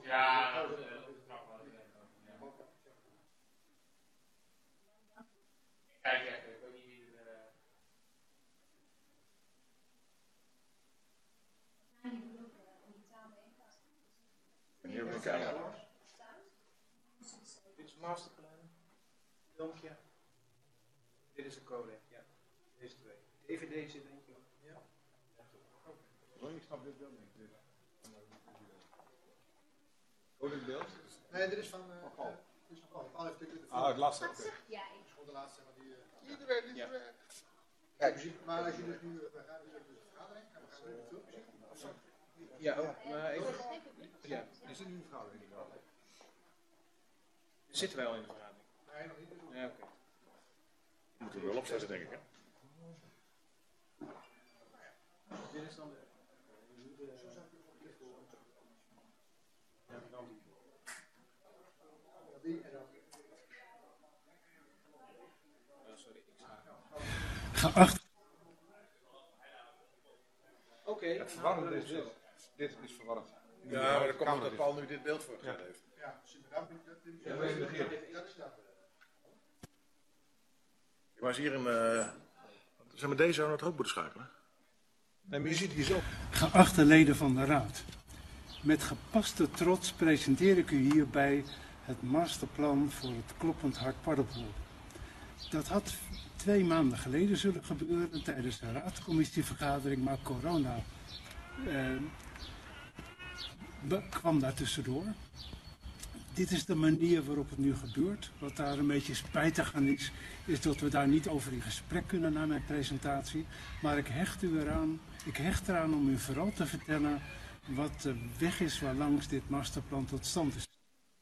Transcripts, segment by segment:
Ja, dat is knap wel. Kijk even, ik weet niet wie er... Hier heb ik een Dit is masterplan, filmpje. Dit is de code, ja. Deze twee. DVD zit eentje op. Ja. Ik snap dit beeld niet. Hoe dit beeld? Nee, dit is van Paul. Dit is van Paul. Paul heeft dit Het laatste. Wat zeg jij? gewoon de laatste, maar die... Iedereen. Ja. Kijk, maar als je dus nu... We gaan dus de vergadering en we gaan nu het filmpje zien. Ja, maar even... Ja. Is dit nu een vergadering? Zitten wij al in de vergadering? Nee, nog niet. Ja, oké. Moeten we wel opzetten, denk ik, hè? Dit is dan de... Die en dan... Sorry. Geacht. Oké. Het verwarrend is dit. Dit is verwarrend. Ja, maar dan komt dat Paul nu dit beeld voorgezet heeft. Ja, super. Dat is dat. Maar is hier een... Zeg maar, deze zou naar het hoofd moeten schakelen. Nee, maar je ziet hier zo. Geachte leden van de Raad, met gepaste trots presenteer ik u hierbij het masterplan voor het Kloppend Hart Paddepoel. Dat had 2 maanden geleden zullen gebeuren tijdens de raadscommissievergadering, maar corona kwam daar tussendoor. Dit is de manier waarop het nu gebeurt. Wat daar een beetje spijtig aan is dat we daar niet over in gesprek kunnen na mijn presentatie. Maar ik hecht eraan om u vooral te vertellen wat de weg is waarlangs dit masterplan tot stand is.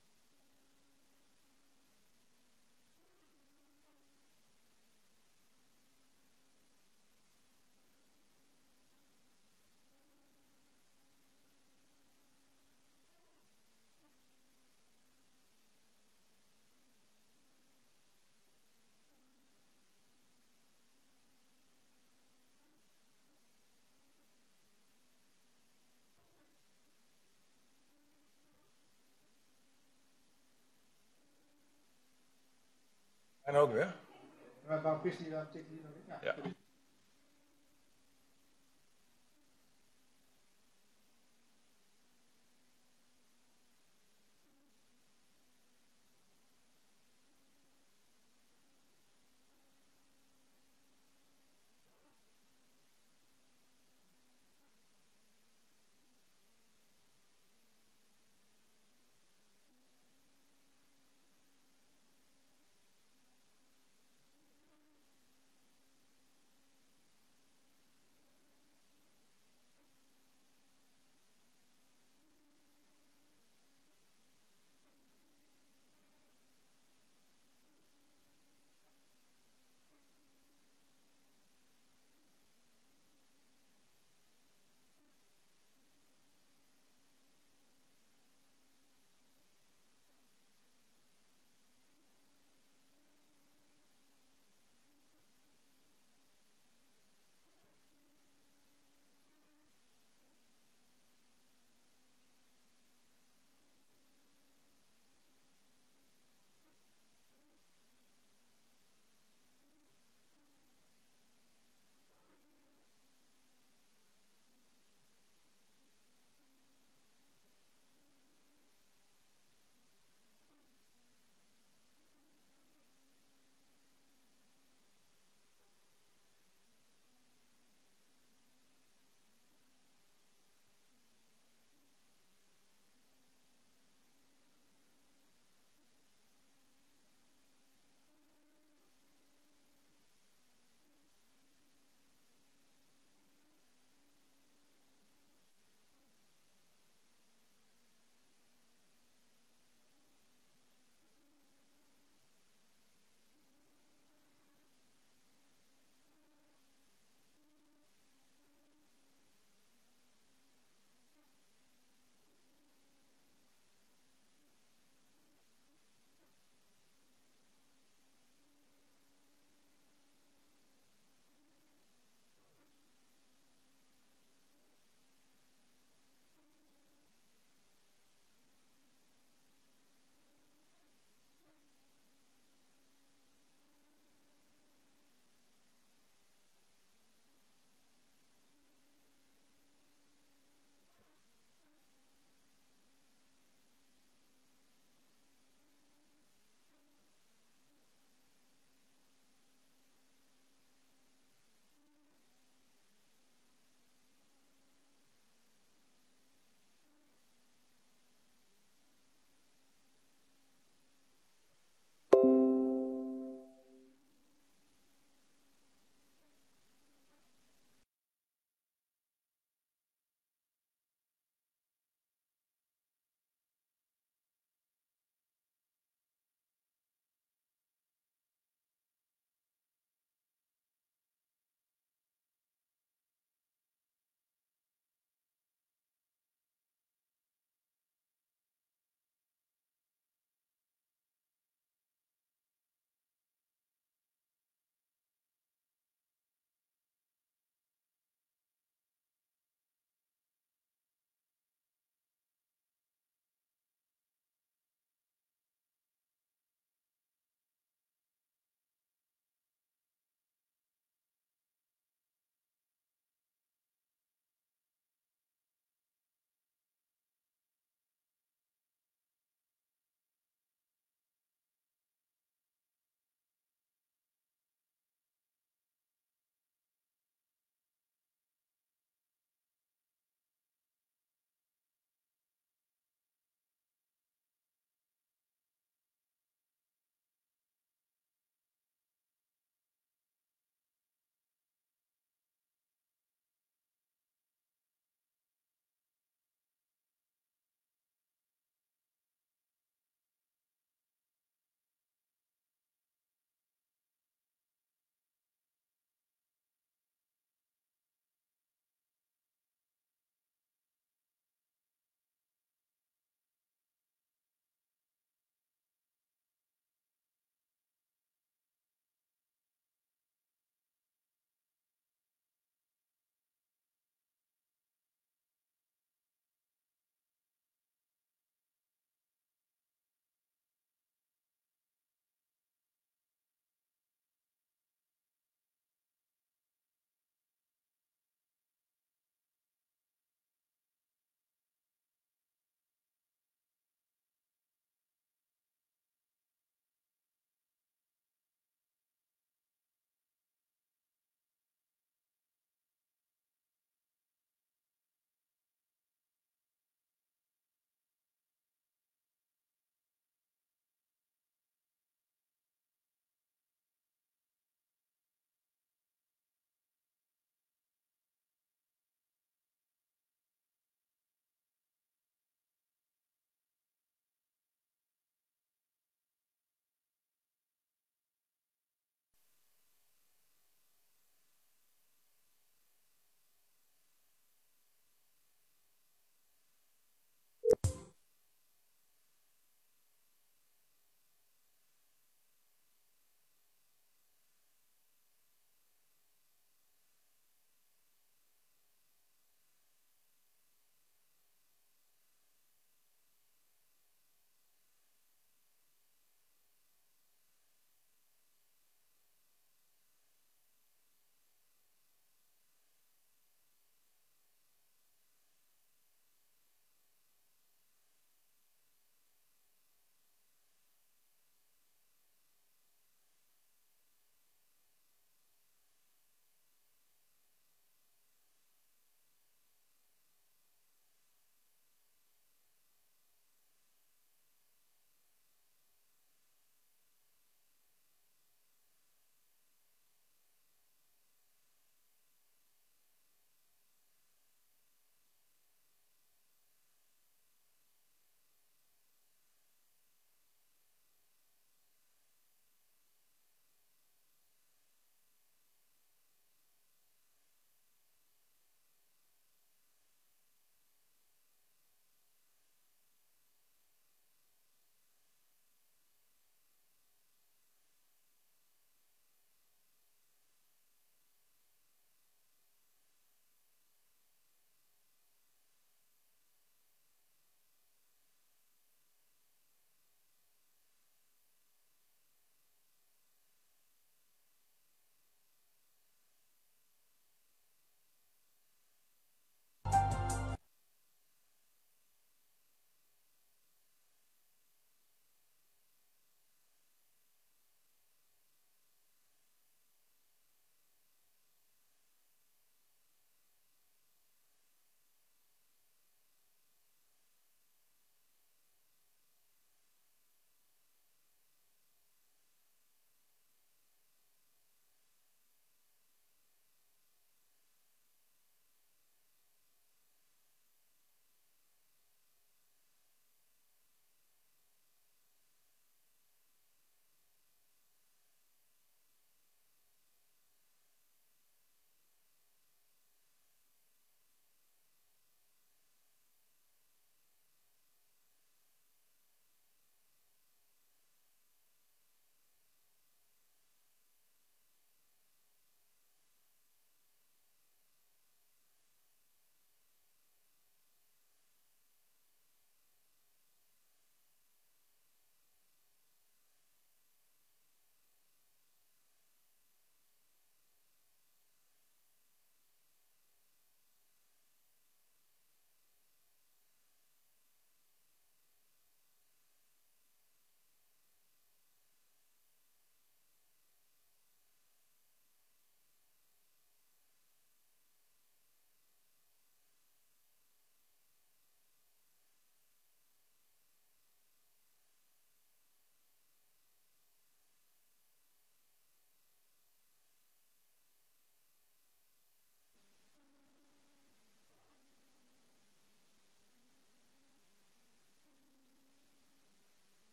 En ook weer. Maar waarom pist hij dan? Tikt hij dan in? Ja.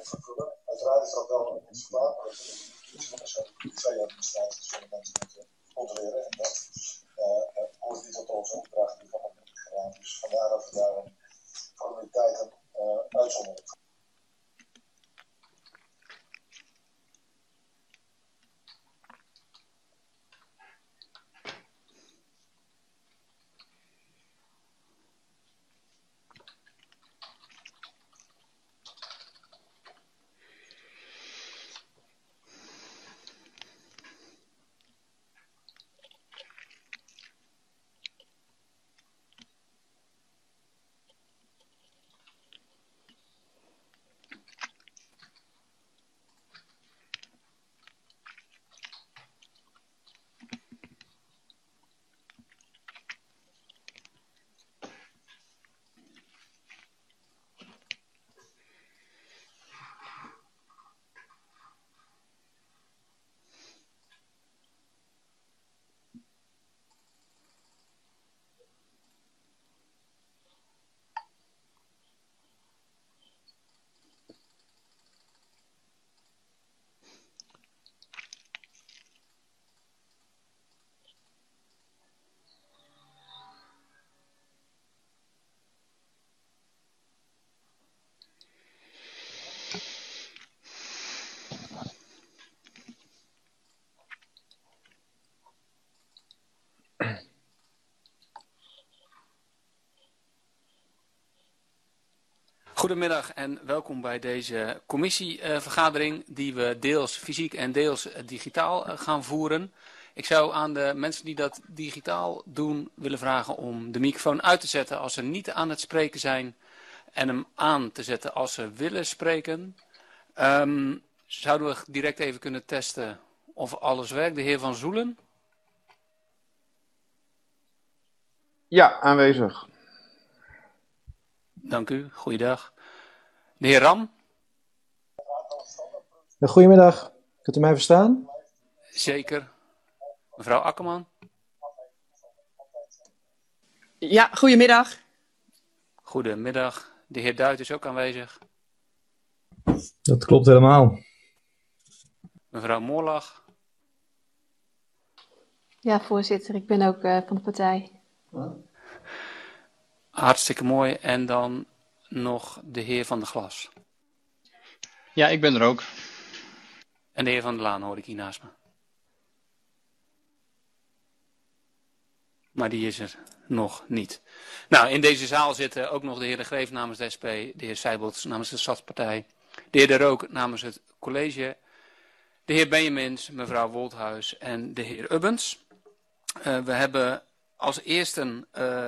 vervullen. Uiteraard is dat wel een iets verklaard, maar dat is zo'n privé-administratie van de mensen moeten controleren. En dat hoort niet tot onze opdracht die van het moet gedaan. Dus vandaar dat we daar een formaliteit uitzonderen. Goedemiddag en welkom bij deze commissievergadering die we deels fysiek en deels digitaal gaan voeren. Ik zou aan de mensen die dat digitaal doen willen vragen om de microfoon uit te zetten als ze niet aan het spreken zijn en hem aan te zetten als ze willen spreken. Zouden we direct even kunnen testen of alles werkt? De heer Van Zoelen? Ja, aanwezig. Dank u, goeiedag. De heer Ram? Goedemiddag, kunt u mij verstaan? Zeker. Mevrouw Akkerman? Ja, goedemiddag. Goedemiddag. De heer Duit is ook aanwezig. Dat klopt helemaal. Mevrouw Moorlag? Ja, voorzitter, ik ben ook van de partij. Hartstikke mooi. En dan nog de heer Van der Glas. Ja, ik ben er ook. En de heer Van der Laan hoor ik hier naast me. Maar die is er nog niet. Nou, in deze zaal zitten ook nog de heer De Greef namens de SP, de heer Seibold namens de Stadspartij, de heer De Rook namens het college, de heer Benjamins, mevrouw Wolthuis en de heer Ubbens. We hebben als eerste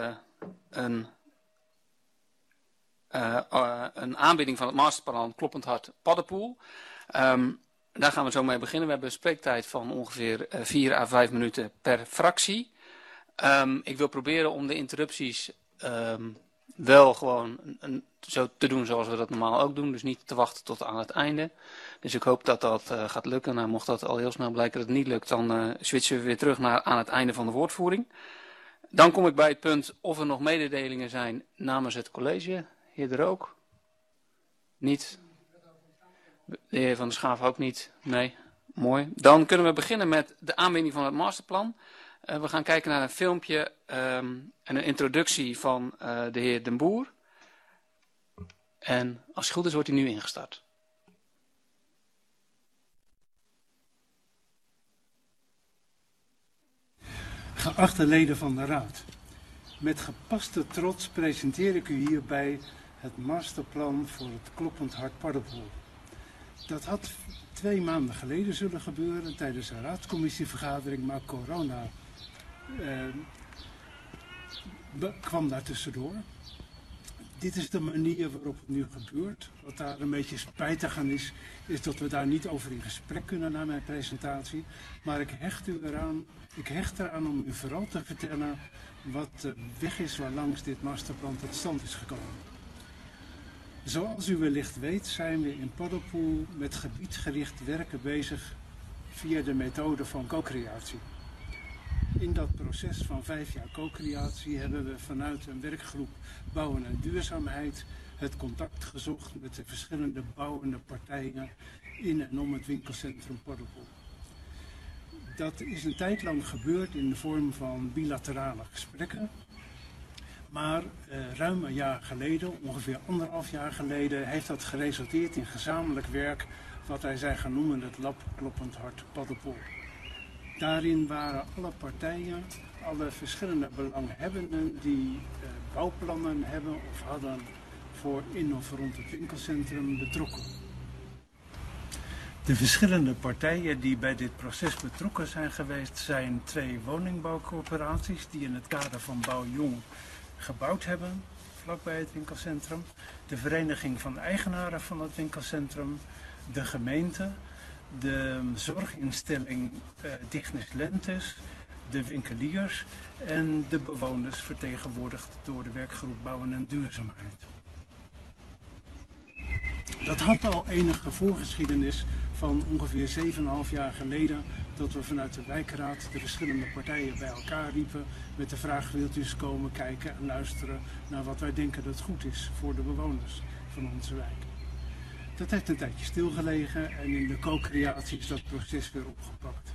een aanbieding van het masterplan Kloppend Hart Paddenpoel. Daar gaan we zo mee beginnen. We hebben een spreektijd van ongeveer 4 à 5 minuten per fractie. Ik wil proberen om de interrupties wel gewoon zo te doen zoals we dat normaal ook doen. Dus niet te wachten tot aan het einde. Dus ik hoop dat dat gaat lukken. Nou, mocht dat al heel snel blijken dat het niet lukt, dan switchen we weer terug naar aan het einde van de woordvoering. Dan kom ik bij het punt of er nog mededelingen zijn namens het college. Heer De Rook? Niet. De heer Van der Schaaf ook niet. Nee. Mooi. Dan kunnen we beginnen met de aanbieding van het masterplan. We gaan kijken naar een filmpje en een introductie van de heer Den Boer. En als het goed is, wordt hij nu ingestart. Geachte leden van de Raad. Met gepaste trots presenteer ik u hierbij het masterplan voor het Kloppend Hart Paddenpoel. Dat had 2 maanden geleden zullen gebeuren tijdens een raadscommissievergadering, maar corona kwam daar tussendoor. Dit is de manier waarop het nu gebeurt. Wat daar een beetje spijtig aan is dat we daar niet over in gesprek kunnen na mijn presentatie. Maar ik hecht eraan om u vooral te vertellen wat de weg is waarlangs dit masterplan tot stand is gekomen. Zoals u wellicht weet zijn we in Paddenpoel met gebiedgericht werken bezig via de methode van co-creatie. In dat proces van 5 jaar co-creatie hebben we vanuit een werkgroep Bouwen en Duurzaamheid het contact gezocht met de verschillende bouwende partijen in en om het winkelcentrum Paddepoel. Dat is een tijd lang gebeurd in de vorm van bilaterale gesprekken. Maar ruim een jaar geleden, ongeveer 1,5 jaar geleden, heeft dat geresulteerd in gezamenlijk werk wat wij zijn gaan noemen het Lab Kloppend Hart Paddepoel. Daarin waren alle partijen, alle verschillende belanghebbenden die bouwplannen hebben of hadden voor in of rond het winkelcentrum betrokken. De verschillende partijen die bij dit proces betrokken zijn geweest zijn 2 woningbouwcorporaties die in het kader van Bouw Jong gebouwd hebben, vlakbij het winkelcentrum. De vereniging van eigenaren van het winkelcentrum, de gemeente, de zorginstelling Dignes Lentes, de winkeliers en de bewoners vertegenwoordigd door de werkgroep Bouwen en Duurzaamheid. Dat had al enige voorgeschiedenis van ongeveer 7,5 jaar geleden dat we vanuit de wijkraad de verschillende partijen bij elkaar riepen met de vraag: wilt u eens komen kijken en luisteren naar wat wij denken dat goed is voor de bewoners van onze wijk. Dat heeft een tijdje stilgelegen en in de co-creatie is dat proces weer opgepakt.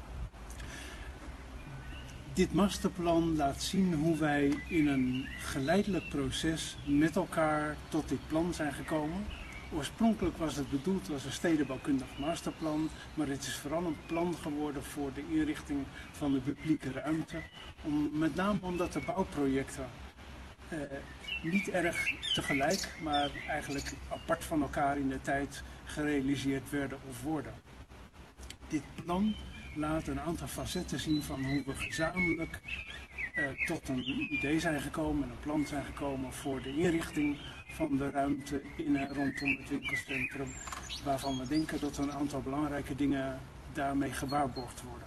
Dit masterplan laat zien hoe wij in een geleidelijk proces met elkaar tot dit plan zijn gekomen. Oorspronkelijk was het bedoeld als een stedenbouwkundig masterplan, maar het is vooral een plan geworden voor de inrichting van de publieke ruimte. Met name omdat de bouwprojecten niet erg tegelijk, maar eigenlijk apart van elkaar in de tijd gerealiseerd werden of worden. Dit plan laat een aantal facetten zien van hoe we gezamenlijk tot een idee zijn gekomen en een plan zijn gekomen voor de inrichting van de ruimte in en rondom het winkelcentrum, waarvan we denken dat een aantal belangrijke dingen daarmee gewaarborgd worden.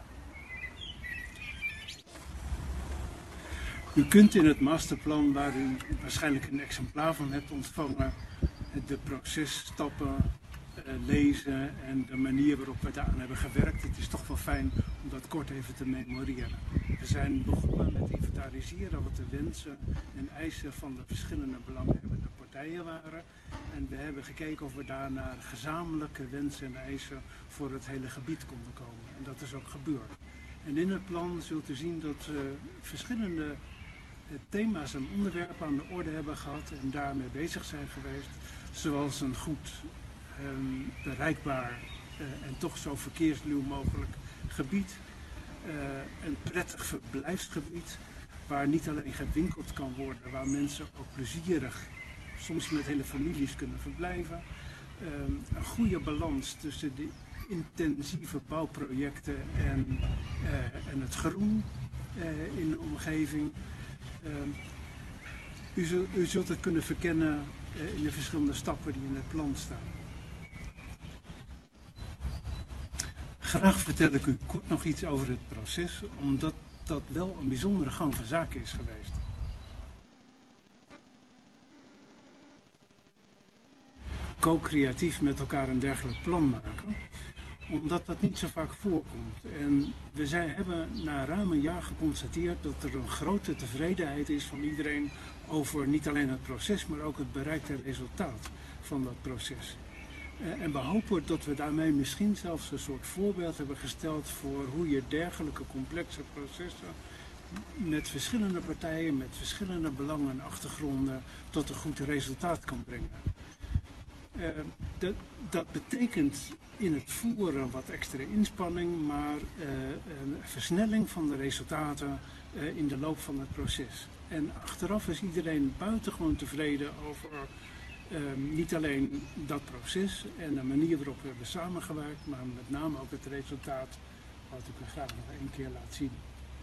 U kunt in het masterplan, waar u waarschijnlijk een exemplaar van hebt ontvangen, de processtappen lezen en de manier waarop we daaraan hebben gewerkt. Het is toch wel fijn om dat kort even te memoreren. We zijn begonnen met inventariseren wat de wensen en eisen van de verschillende belanghebbende partijen waren. En we hebben gekeken of we daar naar gezamenlijke wensen en eisen voor het hele gebied konden komen. En dat is ook gebeurd. En in het plan zult u zien dat verschillende thema's en onderwerpen aan de orde hebben gehad en daarmee bezig zijn geweest. Zoals een goed bereikbaar en toch zo verkeersluw mogelijk gebied. Een prettig verblijfsgebied waar niet alleen gewinkeld kan worden, waar mensen ook plezierig, soms met hele families kunnen verblijven. Een goede balans tussen de intensieve bouwprojecten en het groen in de omgeving. U zult het kunnen verkennen in de verschillende stappen die in het plan staan. Graag vertel ik u kort nog iets over het proces, omdat dat wel een bijzondere gang van zaken is geweest. Co-creatief met elkaar een dergelijk plan maken, omdat dat niet zo vaak voorkomt. En we hebben na ruim een jaar geconstateerd dat er een grote tevredenheid is van iedereen over niet alleen het proces, maar ook het bereikte resultaat van dat proces. En we hopen dat we daarmee misschien zelfs een soort voorbeeld hebben gesteld voor hoe je dergelijke complexe processen met verschillende partijen, met verschillende belangen en achtergronden tot een goed resultaat kan brengen. Dat betekent in het voeren wat extra inspanning, maar een versnelling van de resultaten in de loop van het proces. En achteraf is iedereen buitengewoon tevreden over niet alleen dat proces en de manier waarop we hebben samengewerkt, maar met name ook het resultaat, wat ik u graag nog 1 keer laat zien.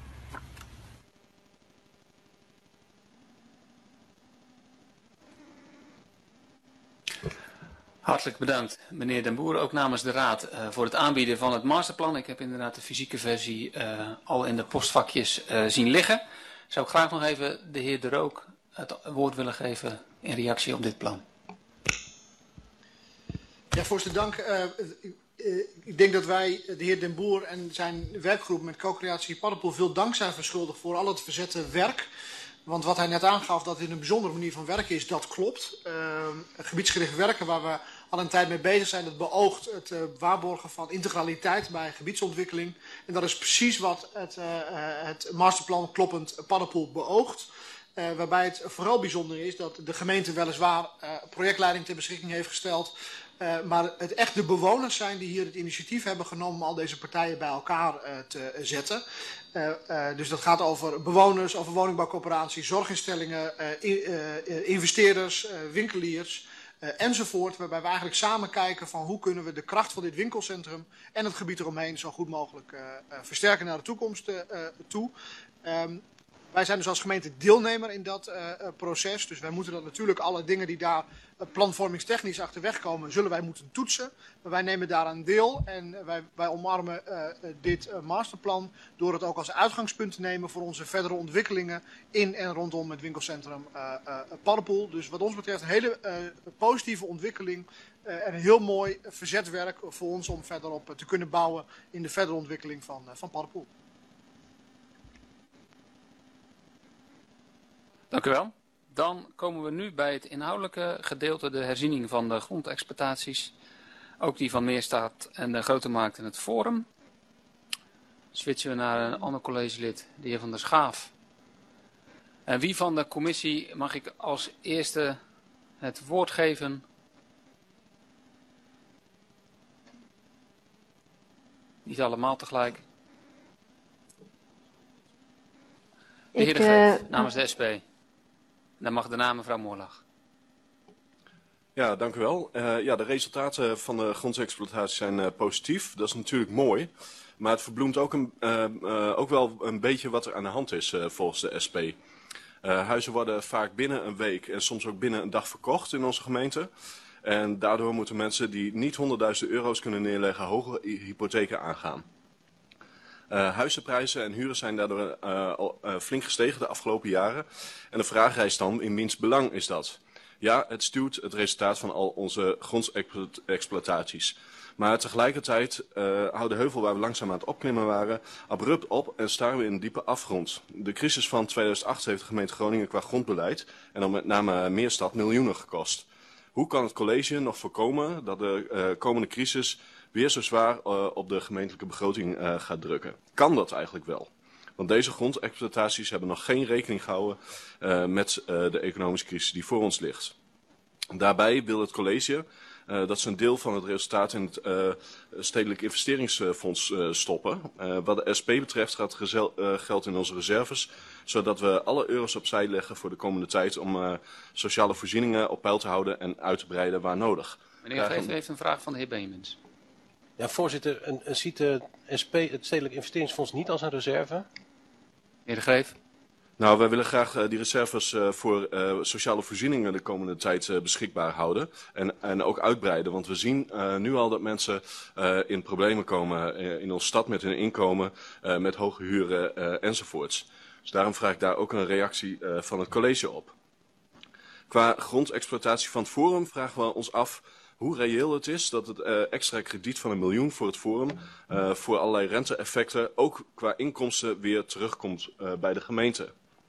Hartelijk bedankt, meneer Den Boer, ook namens de Raad voor het aanbieden van het masterplan. Ik heb inderdaad de fysieke versie al in de postvakjes zien liggen. Zou ik graag nog even de heer De Rook het woord willen geven in reactie op dit plan. Ja, voorzitter, dank. Ik denk dat wij de heer Den Boer en zijn werkgroep met co-creatie Paddepoel veel dank zijn verschuldigd voor al het verzette werk Want wat hij net aangaf, dat dit een bijzondere manier van werken is, dat klopt. Gebiedsgericht werken, waar we al een tijd mee bezig zijn, dat beoogt het waarborgen van integraliteit bij gebiedsontwikkeling. En dat is precies wat het masterplan Kloppend Paddenpoel beoogt. Waarbij het vooral bijzonder is dat de gemeente weliswaar projectleiding ter beschikking heeft gesteld. Maar het echt de bewoners zijn die hier het initiatief hebben genomen om al deze partijen bij elkaar te zetten. Dus dat gaat over bewoners, over woningbouwcoöperaties, zorginstellingen, investeerders, winkeliers enzovoort. Waarbij we eigenlijk samen kijken van hoe kunnen we de kracht van dit winkelcentrum en het gebied eromheen zo goed mogelijk versterken naar de toekomst toe. Wij zijn dus als gemeente deelnemer in dat proces. Dus wij moeten dat natuurlijk, alle dingen die daar planvormingstechnisch achterweg komen, zullen wij moeten toetsen. Maar wij nemen daaraan deel en wij omarmen dit masterplan door het ook als uitgangspunt te nemen voor onze verdere ontwikkelingen in en rondom het winkelcentrum Paddenpoel. Dus wat ons betreft een hele positieve ontwikkeling en een heel mooi verzetwerk voor ons om verderop te kunnen bouwen in de verdere ontwikkeling van Paddenpoel. Dank u wel. Dan komen we nu bij het inhoudelijke gedeelte, de herziening van de grondexploitaties. Ook die van Meerstad en de Grote Markt en het Forum. Switchen we naar een ander collegelid, de heer Van der Schaaf. En wie van de commissie mag ik als eerste het woord geven? Niet allemaal tegelijk. De heer De Greef, namens de SP. Dan mag de naam mevrouw Moorlag. Ja, dank u wel. De resultaten van de grondsexploitatie zijn positief. Dat is natuurlijk mooi. Maar het verbloemt ook wel een beetje wat er aan de hand is volgens de SP. Huizen worden vaak binnen een week en soms ook binnen een dag verkocht in onze gemeente. En daardoor moeten mensen die niet 100.000 euro's kunnen neerleggen hoge hypotheken aangaan. Huizenprijzen en huren zijn daardoor flink gestegen de afgelopen jaren. En de vraag rijst dan, in wiens belang is dat? Ja, het stuwt het resultaat van al onze grondsexploitaties. Maar tegelijkertijd houdt de heuvel waar we langzaam aan het opklimmen waren abrupt op en staren we in een diepe afgrond. De crisis van 2008 heeft de gemeente Groningen qua grondbeleid en dan met name Meerstad miljoenen gekost. Hoe kan het college nog voorkomen dat de komende crisis weer zo zwaar op de gemeentelijke begroting gaat drukken? Kan dat eigenlijk wel? Want deze grondexploitaties hebben nog geen rekening gehouden met de economische crisis die voor ons ligt. Daarbij wil het college dat ze een deel van het resultaat in het Stedelijk Investeringsfonds stoppen. Wat de SP betreft gaat geld in onze reserves, zodat we alle euro's opzij leggen voor de komende tijd om sociale voorzieningen op peil te houden en uit te breiden waar nodig. Meneer Greef heeft een vraag van de heer Beemens. Ja, voorzitter, ziet de SP het Stedelijk Investeringsfonds niet als een reserve? Meneer De Greef. Nou, wij willen graag die reserves voor sociale voorzieningen de komende tijd beschikbaar houden. En ook uitbreiden, want we zien nu al dat mensen in problemen komen in onze stad met hun inkomen, met hoge huren enzovoorts. Dus daarom vraag ik daar ook een reactie van het college op. Qua grondexploitatie van het Forum vragen we ons af hoe reëel het is dat het extra krediet van 1 miljoen voor het Forum voor allerlei rente-effecten ook qua inkomsten weer terugkomt bij de gemeente.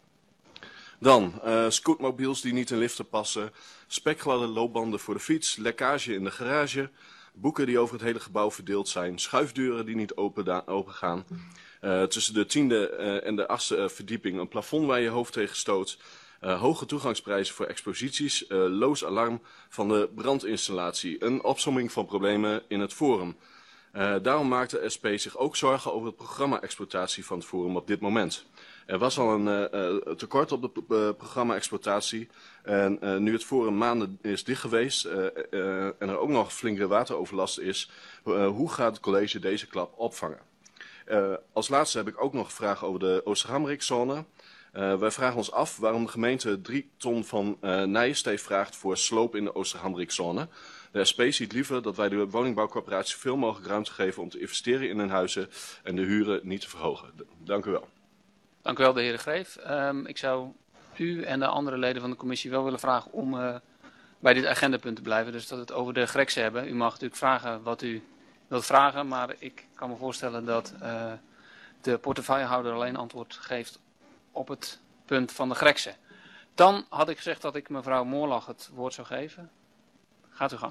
Dan scootmobiels die niet in liften passen, spekgladde loopbanden voor de fiets, lekkage in de garage, boeken die over het hele gebouw verdeeld zijn, schuifdeuren die niet open gaan, tussen de 10e en de 8e verdieping een plafond waar je hoofd tegen stoot, hoge toegangsprijzen voor exposities, loos alarm van de brandinstallatie, een opsomming van problemen in het Forum. Daarom maakt de SP zich ook zorgen over het programma-exploitatie van het Forum op dit moment. Er was al een tekort op de programma-exploitatie en nu het Forum maanden is dicht geweest en er ook nog flinke wateroverlast is, hoe gaat het college deze klap opvangen? Als laatste heb ik ook nog een vraag over de Oosterhamrikzone. Wij vragen ons af waarom de gemeente 3 ton van Nijensteef vraagt voor sloop in de Oosterhamrikzone. De SP ziet liever dat wij de woningbouwcorporatie veel mogelijk ruimte geven om te investeren in hun huizen en de huren niet te verhogen. Dank u wel. Dank u wel, de heer De Greef. Ik zou u en de andere leden van de commissie wel willen vragen om bij dit agendapunt te blijven. Dus dat we het over de Grekse hebben. U mag natuurlijk vragen wat u wilt vragen, maar ik kan me voorstellen dat de portefeuillehouder alleen antwoord geeft op het punt van de Grekse. Dan had ik gezegd dat ik mevrouw Moorlag het woord zou geven. Gaat u gang.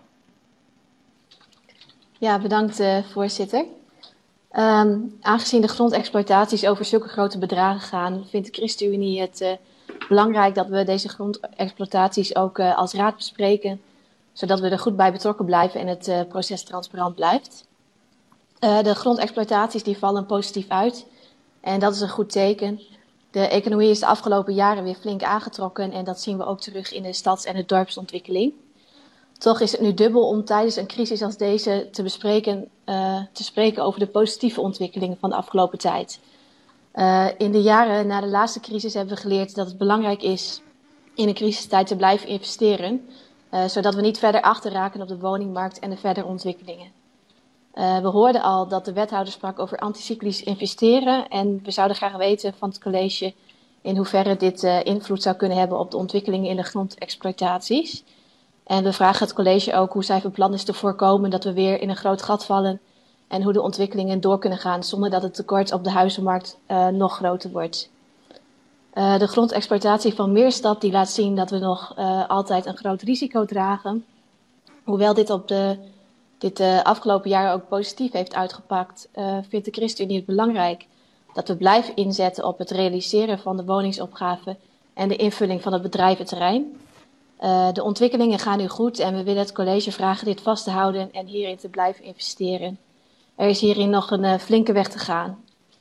Ja, bedankt voorzitter. Aangezien de grondexploitaties over zulke grote bedragen gaan, vindt de ChristenUnie het belangrijk dat we deze grondexploitaties ook als raad bespreken, zodat we er goed bij betrokken blijven en het proces transparant blijft. De grondexploitaties die vallen positief uit en dat is een goed teken. De economie is de afgelopen jaren weer flink aangetrokken en dat zien we ook terug in de stads- en de dorpsontwikkeling. Toch is het nu dubbel om tijdens een crisis als deze te spreken over de positieve ontwikkelingen van de afgelopen tijd. In de jaren na de laatste crisis hebben we geleerd dat het belangrijk is in een crisistijd te blijven investeren, zodat we niet verder achterraken op de woningmarkt en de verdere ontwikkelingen. We hoorden al dat de wethouder sprak over anticyclisch investeren en we zouden graag weten van het college in hoeverre dit invloed zou kunnen hebben op de ontwikkelingen in de grondexploitaties. En we vragen het college ook hoe zij van plan is te voorkomen dat we weer in een groot gat vallen en hoe de ontwikkelingen door kunnen gaan zonder dat het tekort op de huizenmarkt nog groter wordt. De grondexploitatie van Meerstad die laat zien dat we nog altijd een groot risico dragen. Hoewel dit afgelopen jaar ook positief heeft uitgepakt, vindt de ChristenUnie het belangrijk dat we blijven inzetten op het realiseren van de woningsopgave en de invulling van het bedrijventerrein. De ontwikkelingen gaan nu goed en we willen het college vragen dit vast te houden en hierin te blijven investeren. Er is hierin nog een flinke weg te gaan.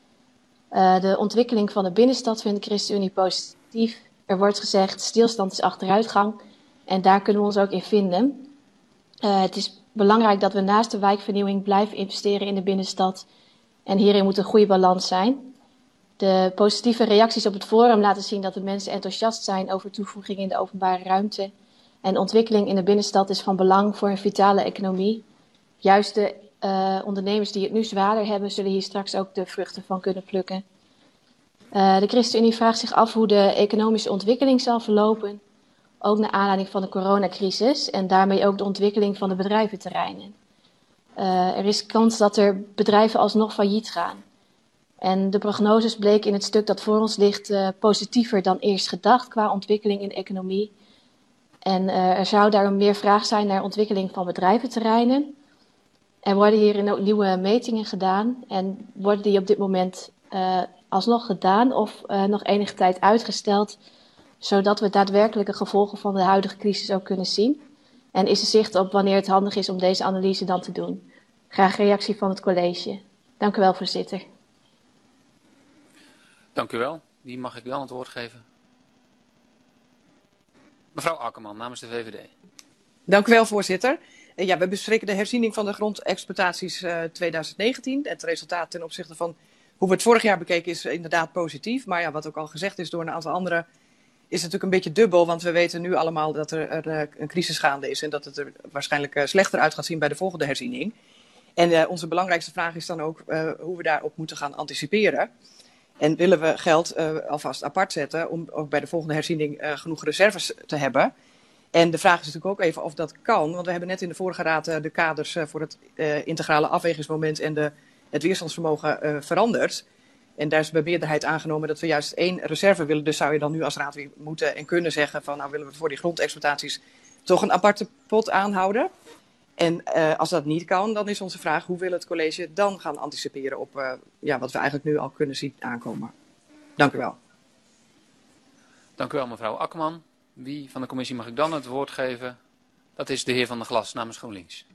De ontwikkeling van de binnenstad vindt de ChristenUnie positief. Er wordt gezegd stilstand is achteruitgang en daar kunnen we ons ook in vinden. Het is belangrijk dat we naast de wijkvernieuwing blijven investeren in de binnenstad en hierin moet een goede balans zijn. De positieve reacties op het forum laten zien dat de mensen enthousiast zijn over toevoeging in de openbare ruimte. En ontwikkeling in de binnenstad is van belang voor een vitale economie. Juist de ondernemers die het nu zwaarder hebben, zullen hier straks ook de vruchten van kunnen plukken. De ChristenUnie vraagt zich af hoe de economische ontwikkeling zal verlopen. Ook naar aanleiding van de coronacrisis en daarmee ook de ontwikkeling van de bedrijventerreinen. Er is kans dat er bedrijven alsnog failliet gaan. En de prognoses bleken in het stuk dat voor ons ligt positiever dan eerst gedacht qua ontwikkeling in de economie. En er zou daarom meer vraag zijn naar ontwikkeling van bedrijventerreinen. Er worden hierin ook nieuwe metingen gedaan en worden die op dit moment alsnog gedaan of nog enige tijd uitgesteld, zodat we daadwerkelijke gevolgen van de huidige crisis ook kunnen zien. En is er zicht op wanneer het handig is om deze analyse dan te doen. Graag reactie van het college. Dank u wel, voorzitter. Dank u wel. Wie mag ik wel het woord geven? Mevrouw Akkerman, namens de VVD. Dank u wel, voorzitter. Ja, we bespreken de herziening van de grondexploitaties 2019. Het resultaat ten opzichte van hoe we het vorig jaar bekeken is inderdaad positief. Maar ja, wat ook al gezegd is door een aantal anderen, is het natuurlijk een beetje dubbel. Want we weten nu allemaal dat er een crisis gaande is en dat het er waarschijnlijk slechter uit gaat zien bij de volgende herziening. En onze belangrijkste vraag is dan ook hoe we daarop moeten gaan anticiperen. En willen we geld alvast apart zetten om ook bij de volgende herziening genoeg reserves te hebben. En de vraag is natuurlijk ook even of dat kan. Want we hebben net in de vorige raad de kaders voor het integrale afwegingsmoment en het weerstandsvermogen veranderd. En daar is bij meerderheid aangenomen dat we juist 1 reserve willen. Dus zou je dan nu als raad weer moeten en kunnen zeggen van nou willen we voor die grondexploitaties toch een aparte pot aanhouden. En als dat niet kan, dan is onze vraag hoe wil het college dan gaan anticiperen op wat we eigenlijk nu al kunnen zien aankomen. Dank u wel. Dank u wel, mevrouw Akkerman. Wie van de commissie mag ik dan het woord geven? Dat is de heer Van der Glas namens GroenLinks.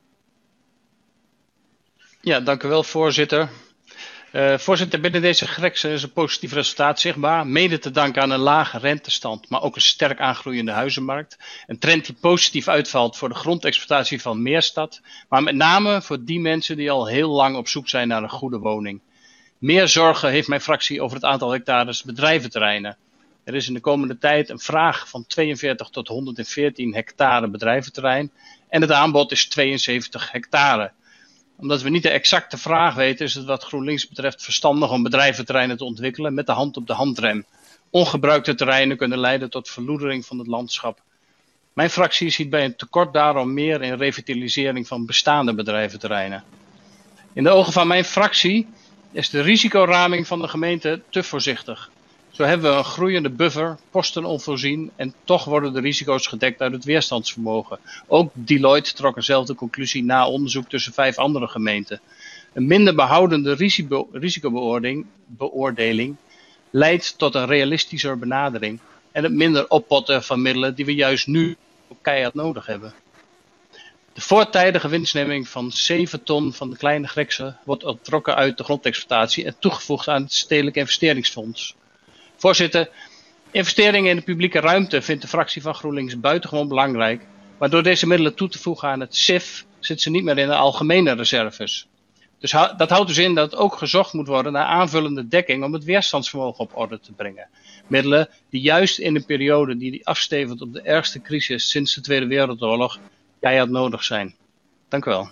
Ja, dank u wel, voorzitter. Voorzitter, binnen deze Grekse is een positief resultaat zichtbaar. Mede te danken aan een lage rentestand, maar ook een sterk aangroeiende huizenmarkt. Een trend die positief uitvalt voor de grondexploitatie van Meerstad. Maar met name voor die mensen die al heel lang op zoek zijn naar een goede woning. Meer zorgen heeft mijn fractie over het aantal hectares bedrijventerreinen. Er is in de komende tijd een vraag van 42 tot 114 hectare bedrijventerrein. En het aanbod is 72 hectare. Omdat we niet de exacte vraag weten, is het wat GroenLinks betreft verstandig om bedrijventerreinen te ontwikkelen met de hand op de handrem. Ongebruikte terreinen kunnen leiden tot verloedering van het landschap. Mijn fractie ziet bij een tekort daarom meer in revitalisering van bestaande bedrijventerreinen. In de ogen van mijn fractie is de risicoraming van de gemeente te voorzichtig. Zo hebben we een groeiende buffer, posten onvoorzien en toch worden de risico's gedekt uit het weerstandsvermogen. Ook Deloitte trok eenzelfde conclusie na onderzoek tussen 5 andere gemeenten. Een minder behoudende risicobeoordeling leidt tot een realistischer benadering en het minder oppotten van middelen die we juist nu keihard nodig hebben. De voortijdige winstneming van 7 ton van de kleine Grekse wordt onttrokken uit de grondexploitatie en toegevoegd aan het Stedelijk Investeringsfonds. Voorzitter, investeringen in de publieke ruimte vindt de fractie van GroenLinks buitengewoon belangrijk, maar door deze middelen toe te voegen aan het SIF zitten ze niet meer in de algemene reserves. Dus dat houdt dus in dat ook gezocht moet worden naar aanvullende dekking om het weerstandsvermogen op orde te brengen. Middelen die juist in een periode die afstevend op de ergste crisis sinds de Tweede Wereldoorlog keihard nodig zijn. Dank u wel.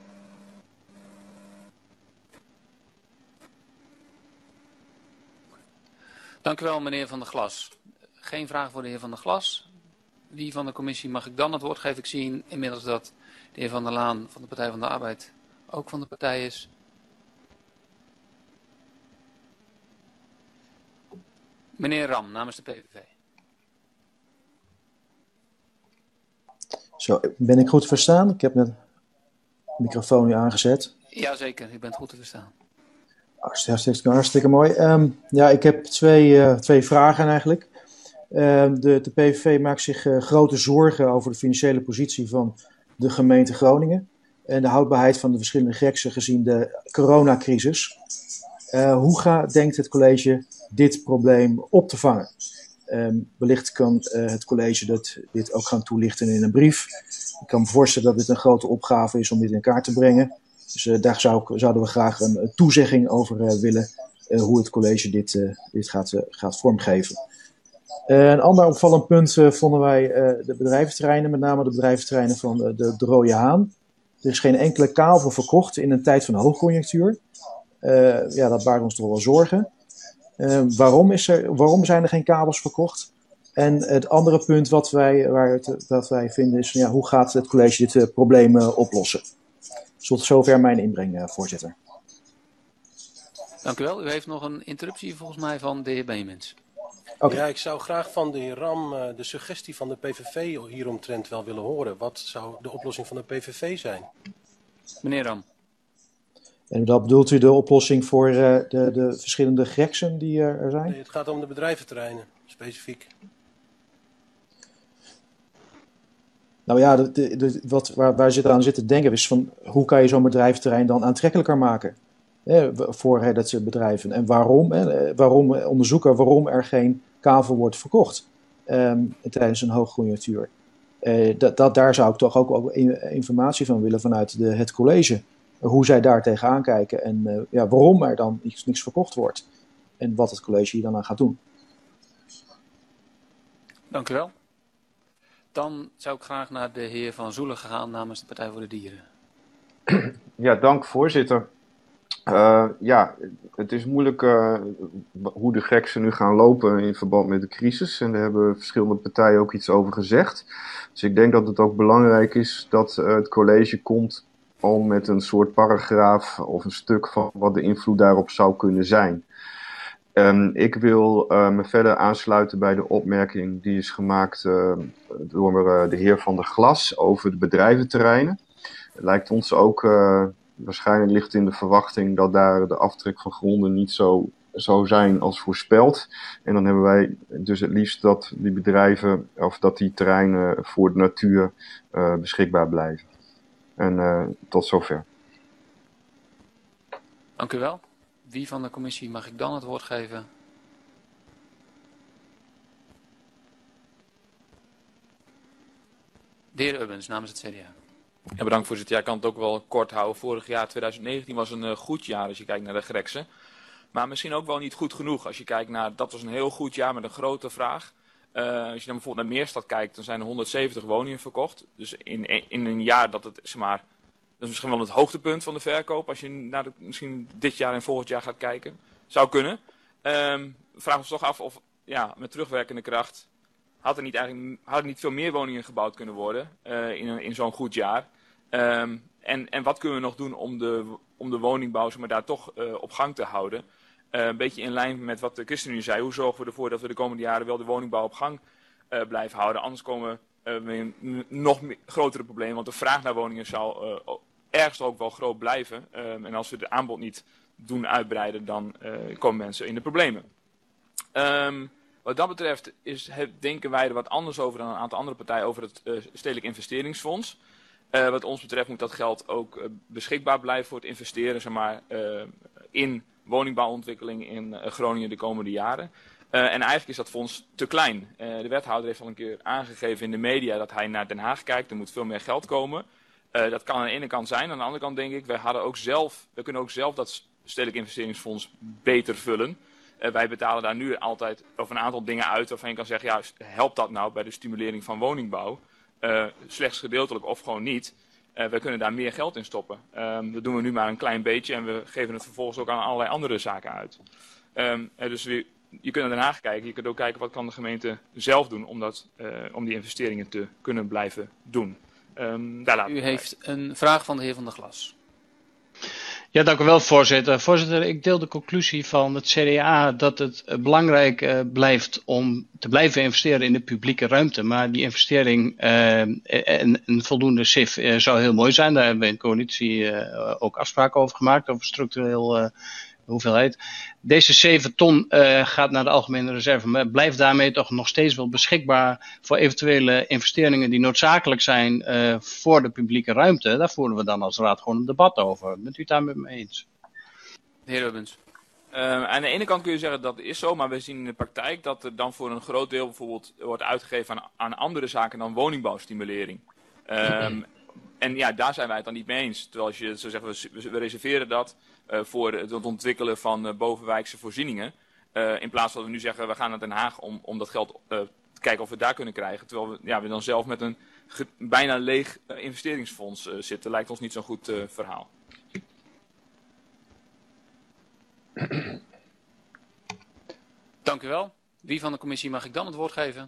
Dank u wel, meneer Van der Glas. Geen vraag voor de heer Van der Glas. Wie van de commissie mag ik dan het woord geven? Ik zie inmiddels dat de heer Van der Laan van de Partij van de Arbeid ook van de partij is. Meneer Ram, namens de PVV. Zo, ben ik goed te verstaan? Ik heb net de microfoon nu aangezet. Jazeker, u bent goed te verstaan. Hartstikke mooi. Ja, ik heb twee vragen eigenlijk. De PVV maakt zich grote zorgen over de financiële positie van de gemeente Groningen en de houdbaarheid van de verschillende Greksen gezien de coronacrisis. Hoe denkt het college dit probleem op te vangen? Wellicht kan het college dit ook gaan toelichten in een brief. Ik kan me voorstellen dat dit een grote opgave is om dit in kaart te brengen. Dus daar zouden we graag een toezegging over willen, hoe het college dit gaat vormgeven. Een ander opvallend punt vonden wij de bedrijventerreinen, met name de bedrijventerreinen van de Rode Haan. Er is geen enkele kavel verkocht in een tijd van hoogconjunctuur. Ja, dat baart ons toch wel zorgen. Waarom zijn er geen kabels verkocht? En het andere punt wat wij vinden is, ja, hoe gaat het college dit probleem oplossen? Tot zover mijn inbreng, voorzitter. Dank u wel. U heeft nog een interruptie volgens mij van de heer Beemens. Okay. Ja, ik zou graag van de heer Ram de suggestie van de PVV hieromtrent wel willen horen. Wat zou de oplossing van de PVV zijn? Meneer Ram. En dat bedoelt u de oplossing voor de verschillende Greksen die er zijn? Nee, het gaat om de bedrijventerreinen, specifiek. Nou ja, waar ze aan zitten denken is van hoe kan je zo'n bedrijventerrein dan aantrekkelijker maken voor dat soort bedrijven. En waarom onderzoeken waarom er geen kavel wordt verkocht tijdens een hoogconjunctuur. Daar zou ik toch ook informatie van willen vanuit het college. Hoe zij daar tegenaan kijken en waarom er dan niks verkocht wordt. En wat het college hier dan aan gaat doen. Dank u wel. Dan zou ik graag naar de heer Van Zoelen gaan namens de Partij voor de Dieren. Ja, dank voorzitter. Ja, het is moeilijk hoe de Greksen nu gaan lopen in verband met de crisis. En daar hebben verschillende partijen ook iets over gezegd. Dus ik denk dat het ook belangrijk is dat het college komt al met een soort paragraaf of een stuk van wat de invloed daarop zou kunnen zijn. Ik wil me verder aansluiten bij de opmerking die is gemaakt door de heer Van der Glas over de bedrijventerreinen. Het lijkt ons ook, waarschijnlijk ligt in de verwachting dat daar de aftrek van gronden niet zo zou zijn als voorspeld. En dan hebben wij dus het liefst dat die bedrijven of dat die terreinen voor de natuur beschikbaar blijven. En tot zover. Dank u wel. Wie van de commissie mag ik dan het woord geven? De heer Ubbens, namens het CDA. Ja, bedankt voorzitter. Ja, ik kan het ook wel kort houden. Vorig jaar, 2019, was een goed jaar als je kijkt naar de Greksen. Maar misschien ook wel niet goed genoeg als je kijkt naar, dat was een heel goed jaar met een grote vraag. Als je dan bijvoorbeeld naar Meerstad kijkt, dan zijn er 170 woningen verkocht. Dus in een jaar dat het, zeg maar, dat is misschien wel het hoogtepunt van de verkoop. Als je naar misschien dit jaar en volgend jaar gaat kijken. Zou kunnen. Vraag ons toch af of, ja, met terugwerkende kracht, had er niet veel meer woningen gebouwd kunnen worden in zo'n goed jaar. En wat kunnen we nog doen om de woningbouw, zeg maar, daar toch op gang te houden. Een beetje in lijn met wat de ChristenUnie zei. Hoe zorgen we ervoor dat we de komende jaren wel de woningbouw op gang blijven houden? Anders komen we in nog grotere problemen. Want de vraag naar woningen zal ergens ook wel groot blijven. En als we het aanbod niet doen uitbreiden, dan komen mensen in de problemen. Wat dat betreft denken wij er wat anders over dan een aantal andere partijen over het Stedelijk Investeringsfonds. Wat ons betreft moet dat geld ook beschikbaar blijven voor het investeren, zeg maar, in woningbouwontwikkeling in Groningen de komende jaren. En eigenlijk is dat fonds te klein. De wethouder heeft al een keer aangegeven in de media dat hij naar Den Haag kijkt. Er moet veel meer geld komen. Dat kan aan de ene kant zijn. Aan de andere kant denk ik, we kunnen ook zelf dat Stedelijk Investeringsfonds beter vullen. Wij betalen daar nu altijd over een aantal dingen uit waarvan je kan zeggen, ja, helpt dat nou bij de stimulering van woningbouw? Slechts gedeeltelijk of gewoon niet. We kunnen daar meer geld in stoppen. Dat doen we nu maar een klein beetje en we geven het vervolgens ook aan allerlei andere zaken uit. Dus je kunt naar Den Haag kijken. Je kunt ook kijken wat kan de gemeente zelf doen om die investeringen te kunnen blijven doen. U heeft een vraag van de heer Van der Glas. Ja, dank u wel, voorzitter. Voorzitter, ik deel de conclusie van het CDA dat het belangrijk blijft om te blijven investeren in de publieke ruimte. Maar die investering en een voldoende SIF zou heel mooi zijn. Daar hebben we in de coalitie ook afspraken over gemaakt, over structureel hoeveelheid. Deze 7 ton gaat naar de algemene reserve, maar blijft daarmee toch nog steeds wel beschikbaar voor eventuele investeringen die noodzakelijk zijn voor de publieke ruimte. Daar voeren we dan als raad gewoon een debat over. Bent u het daar met me eens? De heer Rubbens. Aan de ene kant kun je zeggen dat is zo, maar we zien in de praktijk dat er dan voor een groot deel bijvoorbeeld wordt uitgegeven aan andere zaken dan woningbouwstimulering. En ja, daar zijn wij het dan niet mee eens. Terwijl als je zo zegt, we reserveren dat voor het ontwikkelen van bovenwijkse voorzieningen. In plaats van dat we nu zeggen, we gaan naar Den Haag om dat geld te kijken of we het daar kunnen krijgen. Terwijl we dan zelf met een bijna leeg investeringsfonds zitten. Lijkt ons niet zo'n goed verhaal. Dank u wel. Wie van de commissie mag ik dan het woord geven?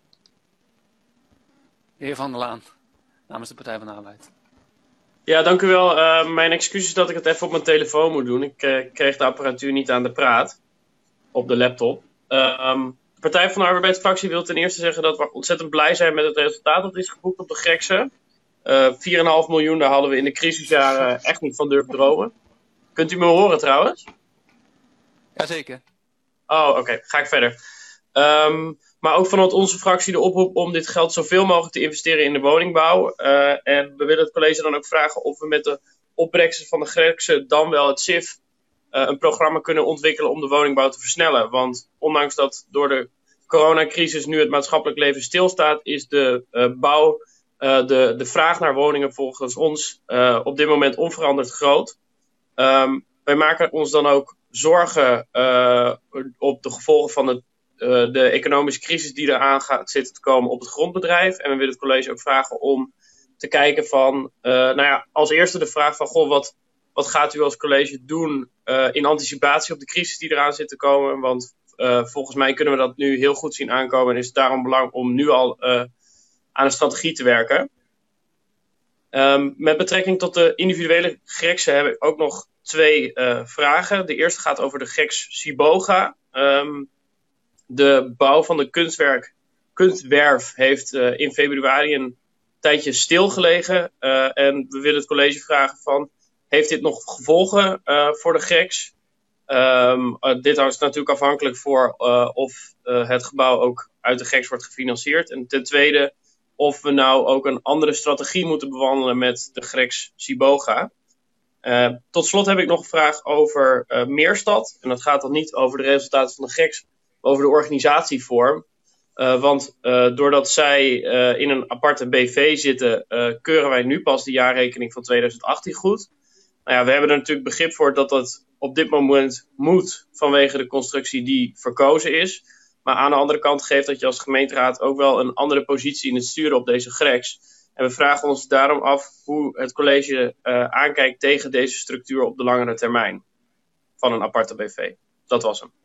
De heer Van der Laan, namens de Partij van de Arbeid. Ja, dank u wel. Mijn excuses dat ik het even op mijn telefoon moet doen. Ik kreeg de apparatuur niet aan de praat op de laptop. De Partij van de Arbeidsfractie wil ten eerste zeggen dat we ontzettend blij zijn met het resultaat dat is geboekt op de Grekse. 4,5 miljoen, daar hadden we in de crisisjaren echt niet van durven dromen. Kunt u me horen trouwens? Jazeker. Oh, oké. Ga ik verder. Maar ook vanuit onze fractie de oproep om dit geld zoveel mogelijk te investeren in de woningbouw. En we willen het college dan ook vragen of we met de opbrengsten van de Grekse, dan wel het SIF, een programma kunnen ontwikkelen om de woningbouw te versnellen. Want ondanks dat door de coronacrisis nu het maatschappelijk leven stilstaat, is de de vraag naar woningen volgens ons op dit moment onveranderd groot. Wij maken ons dan ook zorgen op de gevolgen van de economische crisis die eraan gaat zitten te komen op het grondbedrijf. En we willen het college ook vragen om te kijken van, als eerste de vraag van, wat gaat u als college doen in anticipatie op de crisis die eraan zit te komen? Want volgens mij kunnen we dat nu heel goed zien aankomen en is het daarom belangrijk om nu al aan een strategie te werken. Met betrekking tot de individuele Grekse heb ik ook nog 2 vragen. De eerste gaat over de Greks Siboga. De bouw van de kunstwerf heeft in februari een tijdje stilgelegen. En we willen het college vragen van, heeft dit nog gevolgen voor de Greks? Dit is natuurlijk afhankelijk voor of het gebouw ook uit de Greks wordt gefinancierd. En ten tweede, of we nou ook een andere strategie moeten bewandelen met de Greks Siboga. Tot slot heb ik nog een vraag over Meerstad. En dat gaat dan niet over de resultaten van de Greks, maar over de organisatievorm. Want doordat zij in een aparte BV zitten, keuren wij nu pas de jaarrekening van 2018 goed. Nou ja, we hebben er natuurlijk begrip voor dat dat op dit moment moet vanwege de constructie die verkozen is. Maar aan de andere kant geeft dat je als gemeenteraad ook wel een andere positie in het sturen op deze Greks. En we vragen ons daarom af hoe het college aankijkt tegen deze structuur op de langere termijn van een aparte BV. Dat was hem.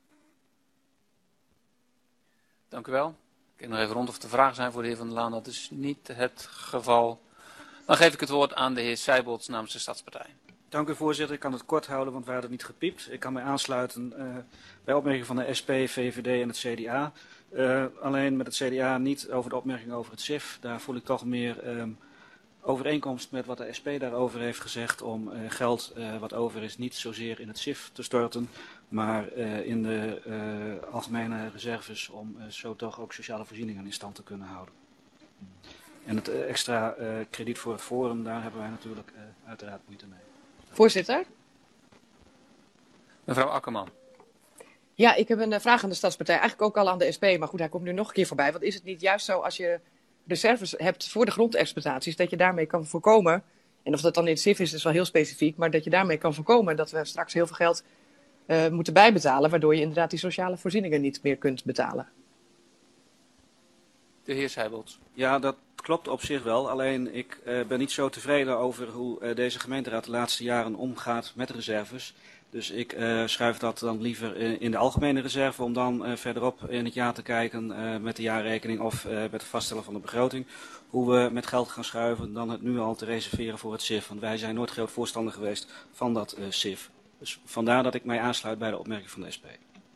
Dank u wel. Ik kijk nog even rond of er vragen zijn voor de heer Van der Laan. Dat is niet het geval. Dan geef ik het woord aan de heer Seibold namens de Stadspartij. Dank u voorzitter. Ik kan het kort houden, want wij hadden het niet gepiept. Ik kan mij aansluiten bij opmerkingen van de SP, VVD en het CDA. Alleen met het CDA niet over de opmerking over het SIF. Daar voel ik toch meer overeenkomst met wat de SP daarover heeft gezegd om geld wat over is niet zozeer in het SIF te storten, maar in de algemene reserves om zo toch ook sociale voorzieningen in stand te kunnen houden. En het extra krediet voor het Forum, daar hebben wij natuurlijk uiteraard moeite mee. Voorzitter? Mevrouw Akkerman. Ja, ik heb een vraag aan de Stadspartij. Eigenlijk ook al aan de SP, maar goed, hij komt nu nog een keer voorbij. Want is het niet juist zo als je reserves hebt voor de grondexploitaties, dat je daarmee kan voorkomen, en of dat dan in het SIF is wel heel specifiek, maar dat je daarmee kan voorkomen dat we straks heel veel geld moeten bijbetalen, waardoor je inderdaad die sociale voorzieningen niet meer kunt betalen. De heer Seibelt. Ja, dat klopt op zich wel. Alleen ik ben niet zo tevreden over hoe deze gemeenteraad de laatste jaren omgaat met reserves. Dus ik schuif dat dan liever in de algemene reserve om dan verderop in het jaar te kijken met de jaarrekening of met het vaststellen van de begroting. Hoe we met geld gaan schuiven dan het nu al te reserveren voor het SIF. Want wij zijn nooit groot voorstander geweest van dat SIF. Dus vandaar dat ik mij aansluit bij de opmerking van de SP.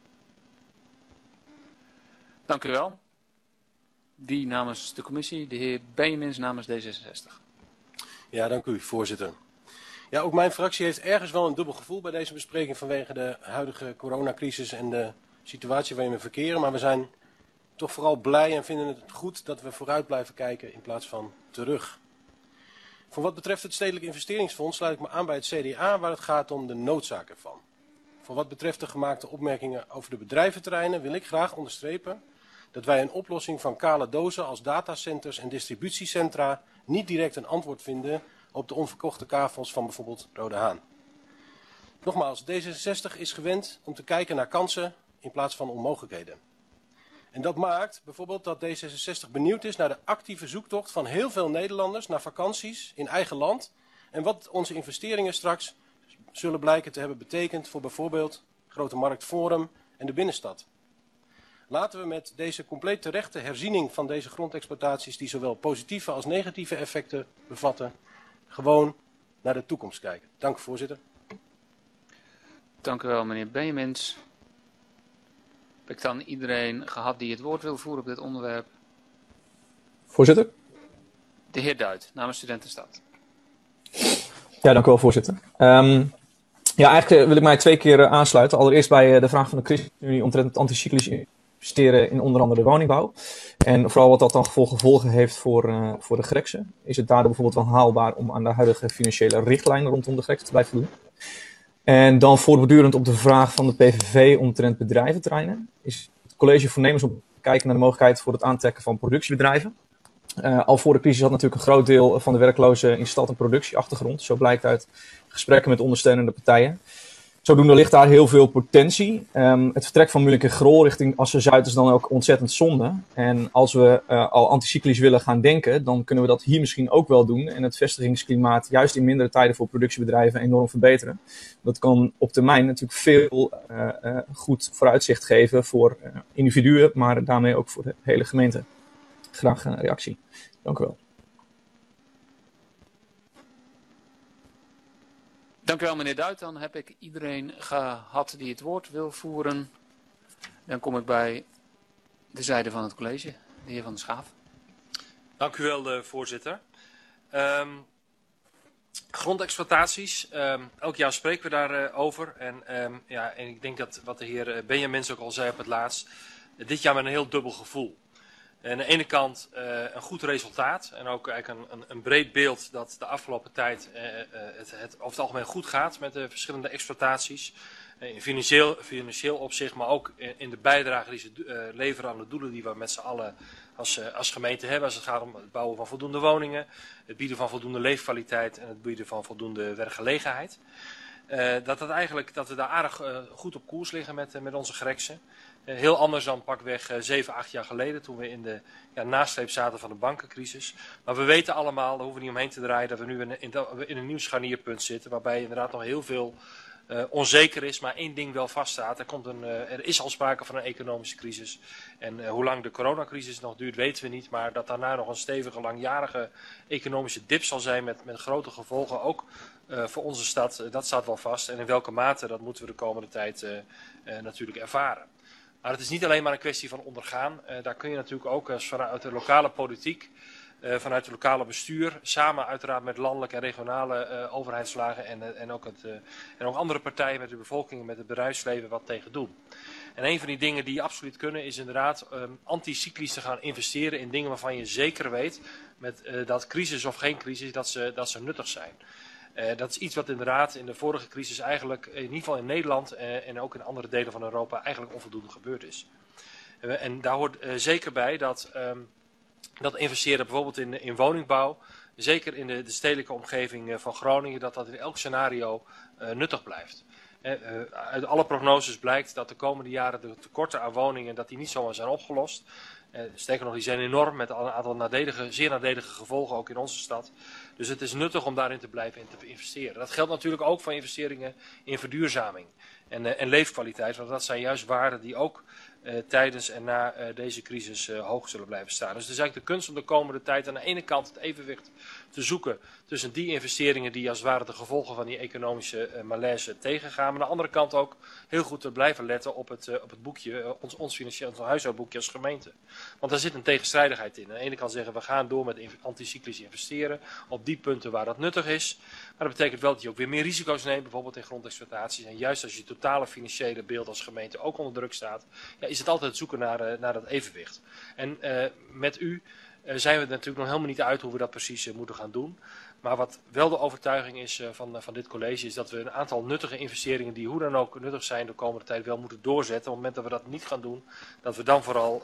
Dank u wel. Die namens de commissie, de heer Benjamins namens D66. Ja, dank u, voorzitter. Ja, ook mijn fractie heeft ergens wel een dubbel gevoel bij deze bespreking vanwege de huidige coronacrisis en de situatie waarin we verkeren. Maar we zijn toch vooral blij en vinden het goed dat we vooruit blijven kijken in plaats van terug. Voor wat betreft het Stedelijk Investeringsfonds sluit ik me aan bij het CDA waar het gaat om de noodzaak ervan. Voor wat betreft de gemaakte opmerkingen over de bedrijventerreinen wil ik graag onderstrepen dat wij een oplossing van kale dozen als datacenters en distributiecentra niet direct een antwoord vinden op de onverkochte kavels van bijvoorbeeld Rode Haan. Nogmaals, D66 is gewend om te kijken naar kansen in plaats van onmogelijkheden. En dat maakt bijvoorbeeld dat D66 benieuwd is naar de actieve zoektocht van heel veel Nederlanders naar vakanties in eigen land en wat onze investeringen straks zullen blijken te hebben betekend voor bijvoorbeeld Grote Markt Forum en de binnenstad. Laten we met deze compleet terechte herziening van deze grondexploitaties die zowel positieve als negatieve effecten bevatten, gewoon naar de toekomst kijken. Dank u, voorzitter. Dank u wel, meneer Benjamins. Heb ik dan iedereen gehad die het woord wil voeren op dit onderwerp? Voorzitter? De heer Duit, namens Studentenstad. Ja, dank u wel, voorzitter. Ja, eigenlijk wil ik mij 2 keer aansluiten. Allereerst bij de vraag van de ChristenUnie omtrent het anticyclisch investeren in onder andere de woningbouw. En vooral wat dat dan gevolgen heeft voor de Greksen. Is het daardoor bijvoorbeeld wel haalbaar om aan de huidige financiële richtlijnen rondom de Greksen te blijven doen? En dan voortbordurend op de vraag van de PVV omtrent bedrijventerreinen. Is het college voornemens om te kijken naar de mogelijkheid voor het aantrekken van productiebedrijven? Al voor de crisis had natuurlijk een groot deel van de werklozen in stad- en productieachtergrond. Zo blijkt uit gesprekken met ondersteunende partijen. Zodoende ligt daar heel veel potentie. Het vertrek van Mullik en Grol richting Assen-Zuid is dan ook ontzettend zonde. En als we al anticyclisch willen gaan denken, dan kunnen we dat hier misschien ook wel doen. En het vestigingsklimaat juist in mindere tijden voor productiebedrijven enorm verbeteren. Dat kan op termijn natuurlijk veel goed vooruitzicht geven voor individuen, maar daarmee ook voor de hele gemeente. Graag een reactie. Dank u wel. Dank u wel, meneer Duit. Dan heb ik iedereen gehad die het woord wil voeren. Dan kom ik bij de zijde van het college, de heer Van der Schaaf. Dank u wel, voorzitter. Grondexploitaties, elk jaar spreken we daarover. En ik denk dat wat de heer Benjamins ook al zei op het laatst, dit jaar met een heel dubbel gevoel. Aan de ene kant een goed resultaat en ook eigenlijk een breed beeld dat de afgelopen tijd het over het algemeen goed gaat met de verschillende exploitaties. In financieel opzicht, maar ook in de bijdrage die ze leveren aan de doelen die we met z'n allen als gemeente hebben. Als het gaat om het bouwen van voldoende woningen, het bieden van voldoende leefkwaliteit en het bieden van voldoende werkgelegenheid. Dat we daar aardig goed op koers liggen met onze Greksen. Heel anders dan pakweg 7, 8 jaar geleden toen we in de nasleep zaten van de bankencrisis. Maar we weten allemaal, daar hoeven we niet omheen te draaien, dat we nu in een nieuw scharnierpunt zitten. Waarbij inderdaad nog heel veel onzeker is, maar één ding wel vaststaat. Er is al sprake van een economische crisis. En hoe lang de coronacrisis nog duurt weten we niet. Maar dat daarna nog een stevige langjarige economische dip zal zijn met grote gevolgen. Ook voor onze stad, dat staat wel vast. En in welke mate, dat moeten we de komende tijd natuurlijk ervaren. Maar het is niet alleen maar een kwestie van ondergaan. Daar kun je natuurlijk ook vanuit de lokale politiek, vanuit het lokale bestuur, samen uiteraard met landelijke en regionale overheidslagen en ook andere partijen met de bevolking en met het bedrijfsleven wat tegen doen. En een van die dingen die je absoluut kunnen is inderdaad anticyclisch te gaan investeren in dingen waarvan je zeker weet dat crisis of geen crisis, dat ze nuttig zijn. Dat is iets wat inderdaad in de vorige crisis eigenlijk, in ieder geval in Nederland en ook in andere delen van Europa, eigenlijk onvoldoende gebeurd is. En daar hoort zeker bij dat investeren bijvoorbeeld in woningbouw, zeker in de stedelijke omgeving van Groningen, dat in elk scenario nuttig blijft. Uit alle prognoses blijkt dat de komende jaren de tekorten aan woningen dat die niet zomaar zijn opgelost. Sterker nog, die zijn enorm met een aantal zeer nadelige gevolgen ook in onze stad. Dus het is nuttig om daarin te blijven investeren. Dat geldt natuurlijk ook voor investeringen in verduurzaming en leefkwaliteit. Want dat zijn juist waarden die ook tijdens en na deze crisis hoog zullen blijven staan. Dus het is eigenlijk de kunst om de komende tijd aan de ene kant het evenwicht te zoeken tussen die investeringen die als het ware de gevolgen van die economische malaise tegengaan. Maar aan de andere kant ook heel goed te blijven letten op het boekje, ons financieel huishoudboekje als gemeente. Want daar zit een tegenstrijdigheid in. Aan de ene kant zeggen we gaan door met anticyclisch investeren op die punten waar dat nuttig is. Maar dat betekent wel dat je ook weer meer risico's neemt, bijvoorbeeld in grondexploitaties. En juist als je totale financiële beeld als gemeente ook onder druk staat, ja, is het altijd het zoeken naar dat evenwicht. En met u zijn we er natuurlijk nog helemaal niet uit hoe we dat precies moeten gaan doen. Maar wat wel de overtuiging is van dit college is dat we een aantal nuttige investeringen die hoe dan ook nuttig zijn de komende tijd wel moeten doorzetten. Op het moment dat we dat niet gaan doen, dat we dan vooral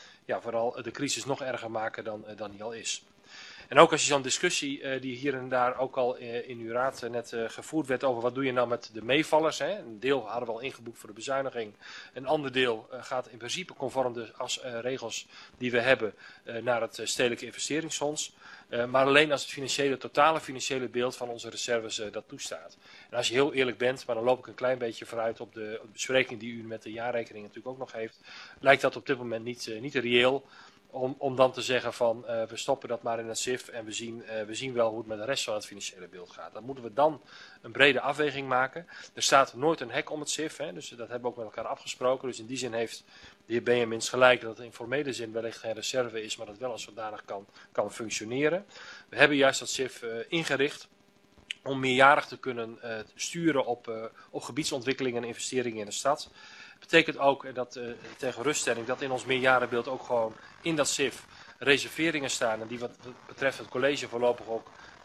de crisis nog erger maken dan die al is. En ook als je zo'n discussie die hier en daar ook al in uw raad net gevoerd werd over wat doe je nou met de meevallers. Hè? Een deel hadden we al ingeboekt voor de bezuiniging. Een ander deel gaat in principe conform de regels die we hebben naar het stedelijke investeringsfonds. Maar alleen als het totale financiële beeld van onze reserves dat toestaat. En als je heel eerlijk bent, maar dan loop ik een klein beetje vooruit op de bespreking die u met de jaarrekening natuurlijk ook nog heeft, lijkt dat op dit moment niet reëel. Om dan te zeggen van we stoppen dat maar in het SIF en we zien wel hoe het met de rest van het financiële beeld gaat. Dan moeten we dan een brede afweging maken. Er staat nooit een hek om het SIF, hè, dus dat hebben we ook met elkaar afgesproken. Dus in die zin heeft de heer Benjamins gelijk dat het in formele zin wellicht geen reserve is, maar dat wel als zodanig kan functioneren. We hebben juist dat SIF ingericht om meerjarig te kunnen sturen op gebiedsontwikkelingen en investeringen in de stad. Dat betekent ook dat ter geruststelling dat in ons meerjarenbeeld ook gewoon in dat SIF reserveringen staan. En die wat betreft het college voorlopig ook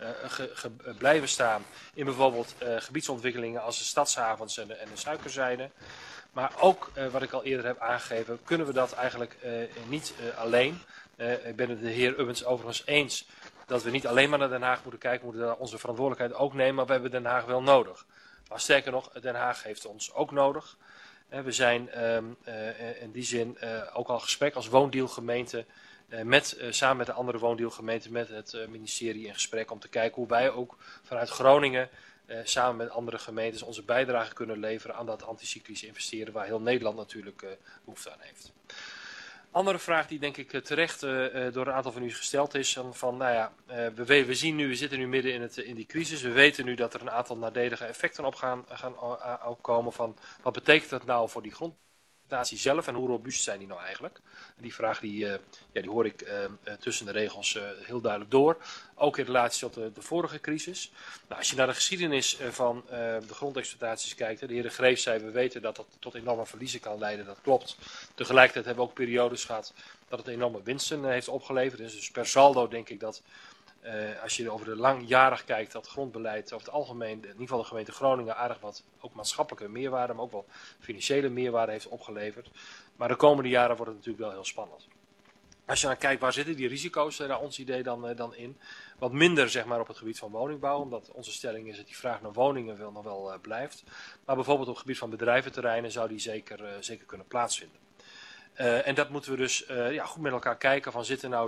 blijven staan. In bijvoorbeeld gebiedsontwikkelingen als de stadshavens en de suikerzijde. Maar ook, wat ik al eerder heb aangegeven, kunnen we dat eigenlijk niet alleen. Ik ben het de heer Ubbens overigens eens dat we niet alleen maar naar Den Haag moeten kijken. We moeten daar onze verantwoordelijkheid ook nemen, maar we hebben Den Haag wel nodig. Maar sterker nog, Den Haag heeft ons ook nodig. We zijn in die zin ook al gesprek als woondeelgemeente samen met de andere woondeelgemeenten met het ministerie in gesprek om te kijken hoe wij ook vanuit Groningen samen met andere gemeentes onze bijdrage kunnen leveren aan dat anticyclische investeren waar heel Nederland natuurlijk behoefte aan heeft. Andere vraag die denk ik terecht door een aantal van u gesteld is, we zien nu, we zitten nu midden in die crisis, we weten nu dat er een aantal nadelige effecten op gaan opkomen van wat betekent dat nou voor die grondexploitatie zelf en hoe robuust zijn die nou eigenlijk? Die vraag die hoor ik tussen de regels heel duidelijk door, ook in relatie tot de vorige crisis. Nou, als je naar de geschiedenis van de grondexploitaties kijkt, de heer De Greef zei, we weten dat dat tot enorme verliezen kan leiden, dat klopt. Tegelijkertijd hebben we ook periodes gehad dat het enorme winsten heeft opgeleverd. Dus per saldo denk ik dat als je over de langjarig kijkt, dat grondbeleid over het algemeen, in ieder geval de gemeente Groningen, aardig wat ook maatschappelijke meerwaarde, maar ook wel financiële meerwaarde heeft opgeleverd. Maar de komende jaren wordt het natuurlijk wel heel spannend. Als je dan kijkt, waar zitten die risico's naar ons idee dan in? Wat minder zeg maar op het gebied van woningbouw, omdat onze stelling is dat die vraag naar woningen nog wel blijft. Maar bijvoorbeeld op het gebied van bedrijventerreinen zou die zeker kunnen plaatsvinden. En dat moeten we dus goed met elkaar kijken van zitten nou die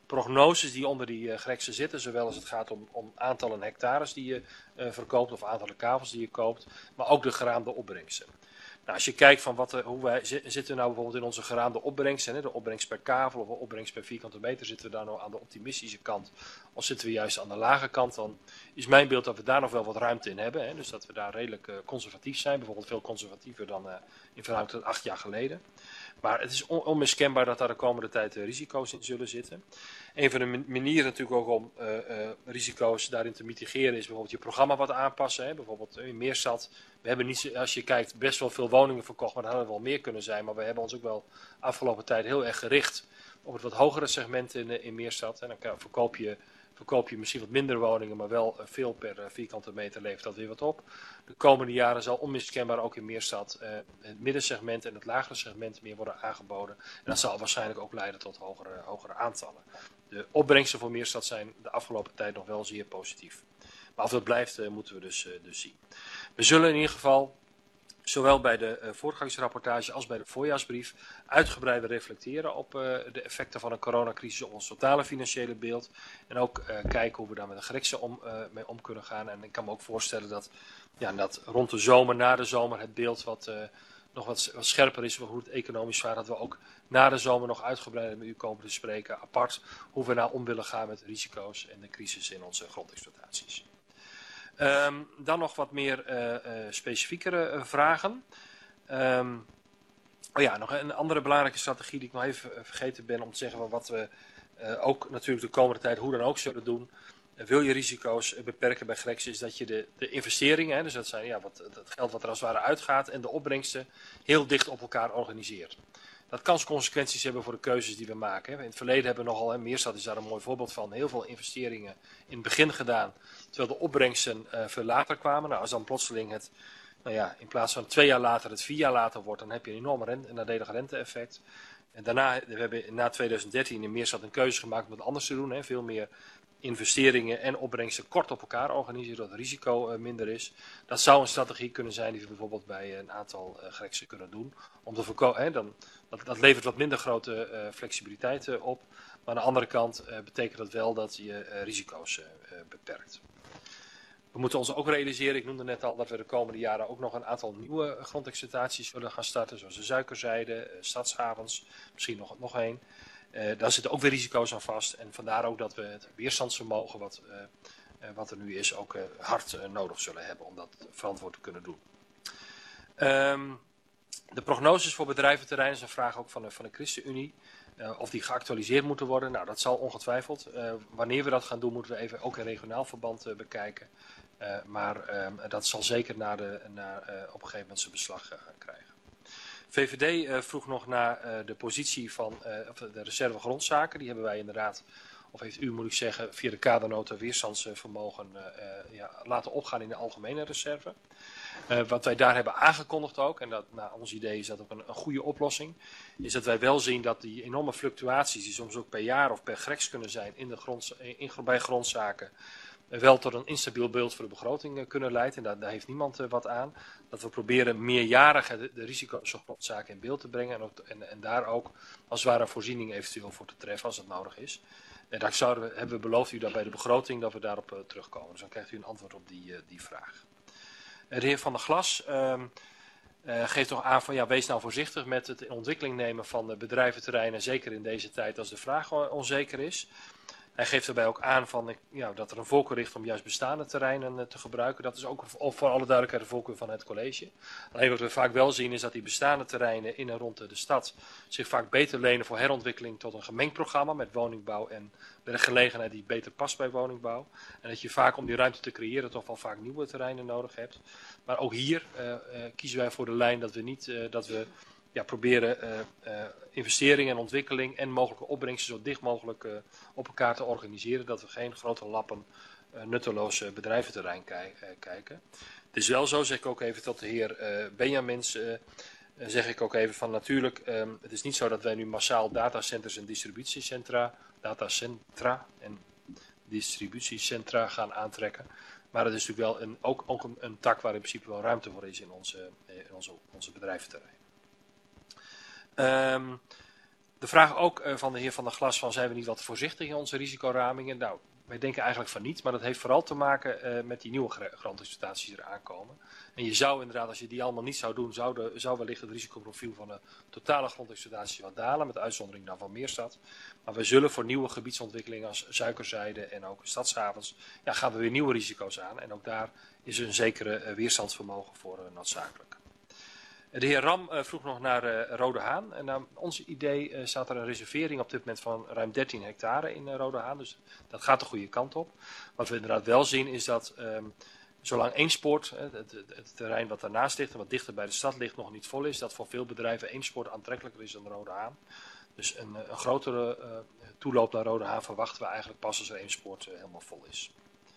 prognoses die onder die greksen zitten, zowel als het gaat om aantallen hectares die je verkoopt of aantallen kavels die je koopt, maar ook de geraamde opbrengsten. Nou, als je kijkt van hoe wij zitten nou bijvoorbeeld in onze geraamde opbrengsten, hè, de opbrengst per kavel of de opbrengst per vierkante meter, zitten we daar nou aan de optimistische kant of zitten we juist aan de lage kant, dan is mijn beeld dat we daar nog wel wat ruimte in hebben. Hè, dus dat we daar redelijk conservatief zijn, bijvoorbeeld veel conservatiever dan in verhouding tot 8 jaar geleden. Maar het is onmiskenbaar dat daar de komende tijd risico's in zullen zitten. Een van de manieren natuurlijk ook om risico's daarin te mitigeren is bijvoorbeeld je programma wat aanpassen. Hè. Bijvoorbeeld in Meerstad. We hebben niet, als je kijkt, best wel veel woningen verkocht, maar dat hadden wel meer kunnen zijn. Maar we hebben ons ook wel afgelopen tijd heel erg gericht op het wat hogere segment in Meerstad. En dan verkoop je misschien wat minder woningen, maar wel veel per vierkante meter levert dat weer wat op. De komende jaren zal onmiskenbaar ook in Meerstad het middensegment en het lagere segment meer worden aangeboden. En dat zal waarschijnlijk ook leiden tot hogere aantallen. De opbrengsten voor Meerstad zijn de afgelopen tijd nog wel zeer positief. Maar of dat blijft, moeten we dus zien. We zullen in ieder geval, zowel bij de voortgangsrapportage als bij de voorjaarsbrief, uitgebreider reflecteren op de effecten van een coronacrisis op ons totale financiële beeld. En ook kijken hoe we daar met de greksen mee om kunnen gaan. En ik kan me ook voorstellen dat rond de zomer, na de zomer, het beeld nog wat scherper is hoe het economisch vaart. Dat we ook na de zomer nog uitgebreider met u komen te spreken, apart, hoe we nou om willen gaan met risico's en de crisis in onze grondexploitaties. Dan nog wat meer specifiekere vragen. Nog een andere belangrijke strategie die ik nog even vergeten ben om te zeggen van wat we ook natuurlijk de komende tijd hoe dan ook zullen doen. Wil je risico's beperken bij greksen, is dat je de investeringen, dus dat zijn het geld wat er als het ware uitgaat en de opbrengsten heel dicht op elkaar organiseert. Dat kan consequenties hebben voor de keuzes die we maken. In het verleden hebben we nogal, Meerstad is daar een mooi voorbeeld van, heel veel investeringen in het begin gedaan, terwijl de opbrengsten veel later kwamen. Nou, als dan plotseling in plaats van 2 jaar later het 4 jaar later wordt, dan heb je een enorm nadelig rente-effect. En daarna, we hebben na 2013 in Meerstad een keuze gemaakt om het anders te doen. Veel meer investeringen en opbrengsten kort op elkaar organiseren, zodat het risico minder is. Dat zou een strategie kunnen zijn die we bijvoorbeeld bij een aantal greksen kunnen doen. Om te voorkomen, dat levert wat minder grote flexibiliteit op. Maar aan de andere kant betekent dat wel dat je risico's beperkt. We moeten ons ook realiseren, ik noemde net al, dat we de komende jaren ook nog een aantal nieuwe grondexploitaties willen gaan starten. Zoals de suikerzijde, stadshavens, misschien nog één. Daar zitten ook weer risico's aan vast. En vandaar ook dat we het weerstandsvermogen wat er nu is ook hard nodig zullen hebben om dat verantwoord te kunnen doen. De prognoses voor bedrijventerreinen is een vraag ook van de ChristenUnie. Of die geactualiseerd moeten worden. Nou, dat zal ongetwijfeld. Wanneer we dat gaan doen, moeten we even ook in regionaal verband bekijken. Maar dat zal zeker op een gegeven moment zijn beslag gaan krijgen. VVD vroeg nog naar de positie van de reserve grondzaken. Die hebben wij inderdaad, of heeft u moet ik zeggen, via de kadernota weerstandsvermogen laten opgaan in de algemene reserve. Wat wij daar hebben aangekondigd ook, en dat naar ons idee is dat ook een goede oplossing, is dat wij wel zien dat die enorme fluctuaties die soms ook per jaar of per greks kunnen zijn bij grondzaken, wel tot een instabiel beeld voor de begroting kunnen leiden. En daar heeft niemand wat aan. Dat we proberen meerjarig de risico's op grondzaken in beeld te brengen en daar ook als het ware een voorziening eventueel voor te treffen als dat nodig is. En daar hebben we beloofd u dat bij de begroting dat we daarop terugkomen. Dus dan krijgt u een antwoord op die vraag. De heer Van der Glas geeft toch aan van wees nou voorzichtig met het in ontwikkeling nemen van bedrijventerreinen, zeker in deze tijd als de vraag onzeker is. Hij geeft daarbij ook aan dat er een voorkeur ligt om juist bestaande terreinen te gebruiken. Dat is ook voor alle duidelijkheid de voorkeur van het college. Alleen wat we vaak wel zien is dat die bestaande terreinen in en rond de stad zich vaak beter lenen voor herontwikkeling tot een gemengd programma met woningbouw en werkgelegenheid die beter past bij woningbouw. En dat je vaak om die ruimte te creëren toch wel vaak nieuwe terreinen nodig hebt. Maar ook hier kiezen wij voor de lijn dat we proberen investeringen en ontwikkeling en mogelijke opbrengsten zo dicht mogelijk op elkaar te organiseren. Dat we geen grote lappen nutteloos bedrijventerrein kijken. Het is wel zo, zeg ik ook even tot de heer Benjamins, zeg ik ook even van natuurlijk, het is niet zo dat wij nu massaal datacenters en distributiecentra gaan aantrekken. Maar het is natuurlijk wel ook een tak waar in principe wel ruimte voor is in onze bedrijventerrein. De vraag ook van de heer Van der Glas van zijn we niet wat voorzichtig in onze risicoramingen? Nou, wij denken eigenlijk van niet, maar dat heeft vooral te maken met die nieuwe grondexploitaties die er aankomen. En je zou inderdaad, als je die allemaal niet zou doen, zou wellicht het risicoprofiel van de totale grondexploitatie wat dalen, met uitzondering dan van Meerstad. Maar we zullen voor nieuwe gebiedsontwikkelingen als Suikerzijde en ook stadshavens, ja, gaan we weer nieuwe risico's aan. En ook daar is een zekere weerstandsvermogen voor noodzakelijk. De heer Ram vroeg nog naar Rode Haan. En naar ons idee staat er een reservering op dit moment van ruim 13 hectare in Rode Haan. Dus dat gaat de goede kant op. Wat we inderdaad wel zien is dat zolang Eemspoort, het terrein wat daarnaast ligt en wat dichter bij de stad ligt, nog niet vol is, dat voor veel bedrijven Eemspoort aantrekkelijker is dan Rode Haan. Dus een grotere toeloop naar Rode Haan verwachten we eigenlijk pas als Eemspoort helemaal vol is.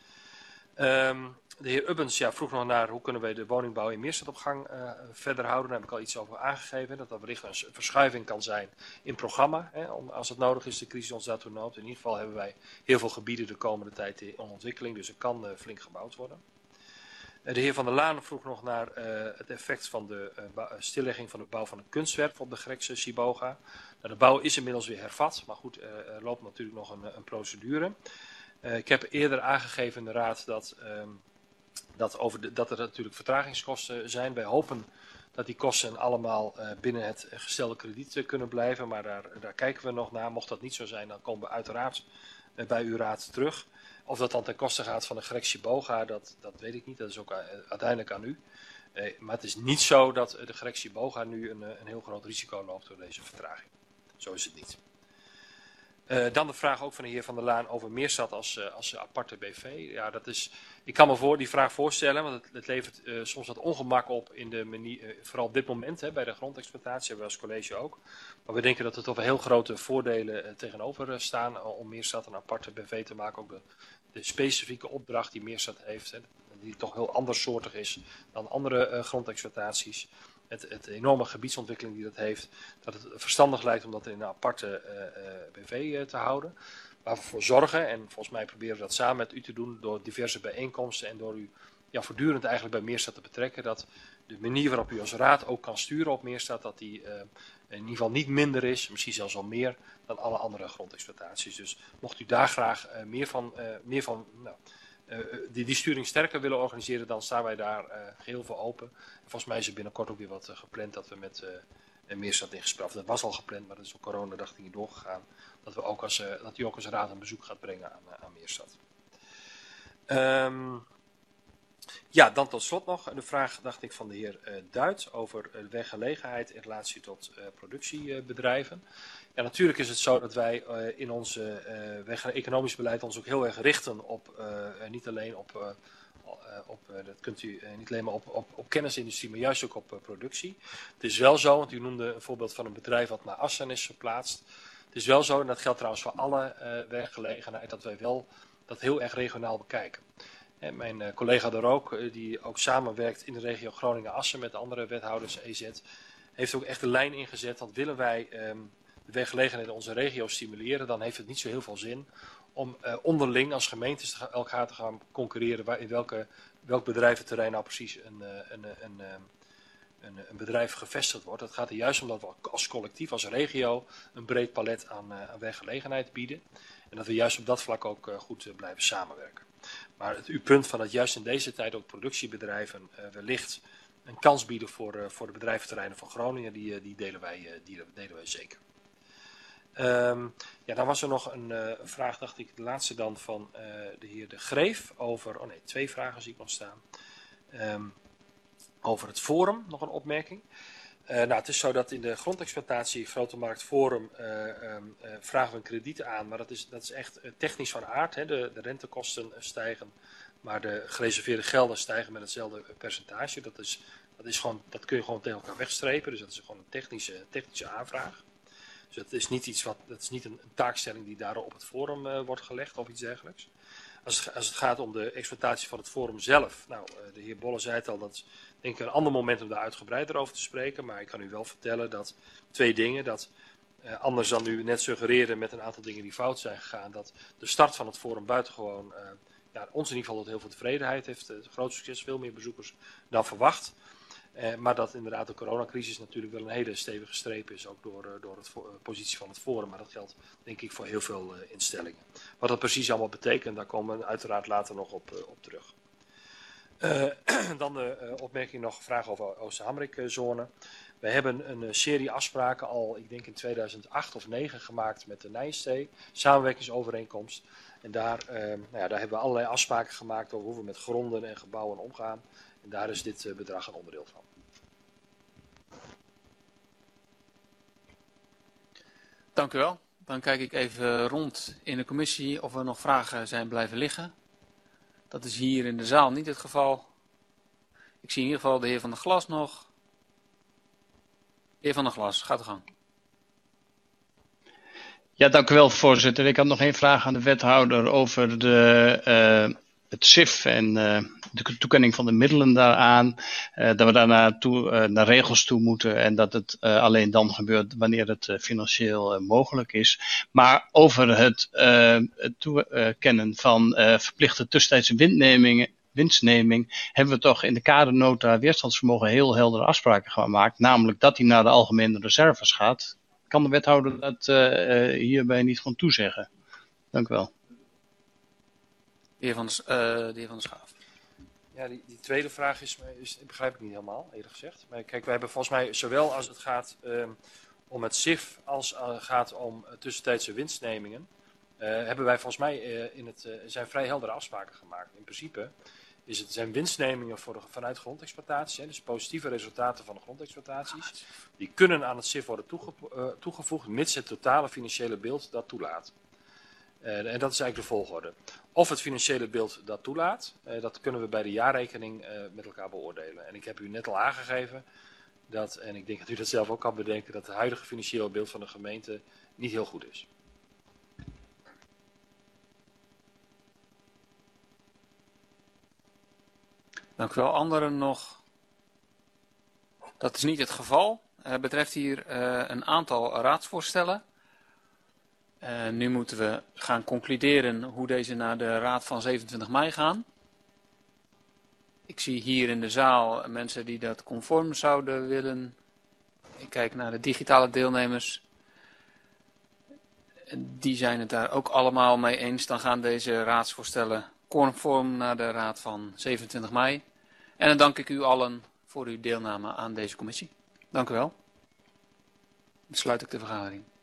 De heer Ubbens vroeg nog naar hoe kunnen wij de woningbouw in Meerstad op gang verder houden. Daar heb ik al iets over aangegeven. Dat er wellicht een verschuiving kan zijn in het programma. Als het nodig is, de crisis ons daartoe noopt. In ieder geval hebben wij heel veel gebieden de komende tijd in ontwikkeling. Dus er kan flink gebouwd worden. De heer Van der Laan vroeg nog naar het effect van de stillegging van de bouw van een kunstwerk op de Grekse Siboga. Nou, de bouw is inmiddels weer hervat. Maar goed, er loopt natuurlijk nog een procedure. Ik heb eerder aangegeven in de raad dat er natuurlijk vertragingskosten zijn. Wij hopen dat die kosten allemaal binnen het gestelde krediet kunnen blijven. Maar daar kijken we nog naar. Mocht dat niet zo zijn, dan komen we uiteraard bij uw raad terug. Of dat dan ten koste gaat van de Grekse Siboga, dat weet ik niet. Dat is ook uiteindelijk aan u. Maar het is niet zo dat de Grekse Siboga nu een heel groot risico loopt door deze vertraging. Zo is het niet. Dan de vraag ook van de heer Van der Laan over Meerstad als aparte BV. Ja, ik kan me die vraag voorstellen, want het levert soms wat ongemak op in de manier, vooral op dit moment bij de grondexploitatie, hebben we als college ook. Maar we denken dat er toch wel heel grote voordelen tegenover staan om Meerstad een aparte BV te maken. Ook de specifieke opdracht die Meerstad heeft, die toch heel andersoortig is dan andere grondexploitaties. Het enorme gebiedsontwikkeling die dat heeft, dat het verstandig lijkt om dat in een aparte BV te houden. Waar we voor zorgen, en volgens mij proberen we dat samen met u te doen door diverse bijeenkomsten en door u voortdurend eigenlijk bij Meerstad te betrekken, dat de manier waarop u als raad ook kan sturen op Meerstad, dat die in ieder geval niet minder is, misschien zelfs wel meer dan alle andere grondexploitaties. Dus mocht u daar graag die sturing sterker willen organiseren, dan staan wij daar geheel voor open. En volgens mij is er binnenkort ook weer wat gepland dat we met Meerstad in gesprek. Dat was al gepland, maar dat is door corona niet doorgegaan. Dat u ook als raad een bezoek gaat brengen aan Meerstad. Dan tot slot nog de vraag, dacht ik, van de heer Duit over de werkgelegenheid in relatie tot productiebedrijven. Ja, natuurlijk is het zo dat wij in ons economisch beleid ons ook heel erg richten op niet alleen dat kunt u niet alleen maar op kennisindustrie, maar juist ook op productie. Het is wel zo, want u noemde een voorbeeld van een bedrijf wat naar Assen is verplaatst. Het is wel zo, en dat geldt trouwens voor alle werkgelegenheid, dat wij wel dat heel erg regionaal bekijken. Mijn collega De Rook, die ook samenwerkt in de regio Groningen-Assen met de andere wethouders EZ, heeft ook echt de lijn ingezet. Want willen wij de werkgelegenheid in onze regio stimuleren, dan heeft het niet zo heel veel zin om onderling als gemeentes elkaar te gaan concurreren in welk bedrijventerrein nou precies een bedrijf gevestigd wordt. Het gaat er juist om dat we als collectief, als regio, een breed palet aan werkgelegenheid bieden. En dat we juist op dat vlak ook goed blijven samenwerken. Maar uw punt van dat juist in deze tijd ook productiebedrijven wellicht een kans bieden voor de bedrijventerreinen van Groningen, die delen wij zeker. Dan was er nog een vraag, dacht ik, de laatste dan van de heer De Greef over, twee vragen zie ik nog staan. Over het Forum, nog een opmerking. Het is zo dat in de grondexploitatie Grote Markt Forum vragen we een krediet aan, maar dat is echt technisch van aard. Hè. De rentekosten stijgen, maar de gereserveerde gelden stijgen met hetzelfde percentage. Dat kun je gewoon tegen elkaar wegstrepen, dus dat is gewoon een technische aanvraag. Dus dat is niet een taakstelling die daar op het Forum wordt gelegd of iets dergelijks. Als het gaat om de exploitatie van het Forum zelf, de heer Bolle zei het al, dat is denk ik een ander moment om daar uitgebreider over te spreken. Maar ik kan u wel vertellen dat twee dingen, dat anders dan u net suggereerde met een aantal dingen die fout zijn gegaan, dat de start van het Forum buitengewoon ons in ieder geval tot heel veel tevredenheid heeft. Groot succes, veel meer bezoekers dan verwacht. Maar dat inderdaad de coronacrisis natuurlijk wel een hele stevige streep is, ook door de positie van het Forum. Maar dat geldt denk ik voor heel veel instellingen. Wat dat precies allemaal betekent, daar komen we uiteraard later nog op terug. Dan de opmerking nog, vraag over Oost-Hamrik-zone. We hebben een serie afspraken al, ik denk in 2008 of 2009 gemaakt met de Nijenstee, samenwerkingsovereenkomst. En daar hebben we allerlei afspraken gemaakt over hoe we met gronden en gebouwen omgaan. En daar is dit bedrag een onderdeel van. Dank u wel. Dan kijk ik even rond in de commissie of er nog vragen zijn blijven liggen. Dat is hier in de zaal niet het geval. Ik zie in ieder geval de heer Van der Glas nog. De heer Van der Glas, gaat uw gang. Ja, dank u wel, voorzitter. Ik had nog één vraag aan de wethouder over het SIF en de toekenning van de middelen daaraan. Dat we daar naar regels toe moeten en dat het alleen dan gebeurt wanneer het financieel mogelijk is. Maar over het toekennen van verplichte tussentijdse winstneming hebben we toch in de kadernota weerstandsvermogen heel heldere afspraken gemaakt. Namelijk dat die naar de algemene reserves gaat. Kan de wethouder dat hierbij niet gewoon toezeggen? Dank u wel. De heer Van der Schaaf. Ja, die tweede vraag begrijp ik niet helemaal, eerlijk gezegd. Maar kijk, wij hebben volgens mij, zowel als het gaat om het SIF als het gaat om tussentijdse winstnemingen, hebben wij volgens mij zijn vrij heldere afspraken gemaakt. In principe zijn winstnemingen vanuit grondexploitaties, dus positieve resultaten van de grondexploitaties, die kunnen aan het SIF worden toegevoegd, mits het totale financiële beeld dat toelaat. En dat is eigenlijk de volgorde. Of het financiële beeld dat toelaat, dat kunnen we bij de jaarrekening met elkaar beoordelen. En ik heb u net al aangegeven dat, en ik denk dat u dat zelf ook kan bedenken, dat het huidige financiële beeld van de gemeente niet heel goed is. Dank u wel. Anderen nog? Dat is niet het geval. Het betreft hier een aantal raadsvoorstellen. Nu moeten we gaan concluderen hoe deze naar de raad van 27 mei gaan. Ik zie hier in de zaal mensen die dat conform zouden willen. Ik kijk naar de digitale deelnemers. Die zijn het daar ook allemaal mee eens. Dan gaan deze raadsvoorstellen conform naar de raad van 27 mei. En dan dank ik u allen voor uw deelname aan deze commissie. Dank u wel. Dan sluit ik de vergadering.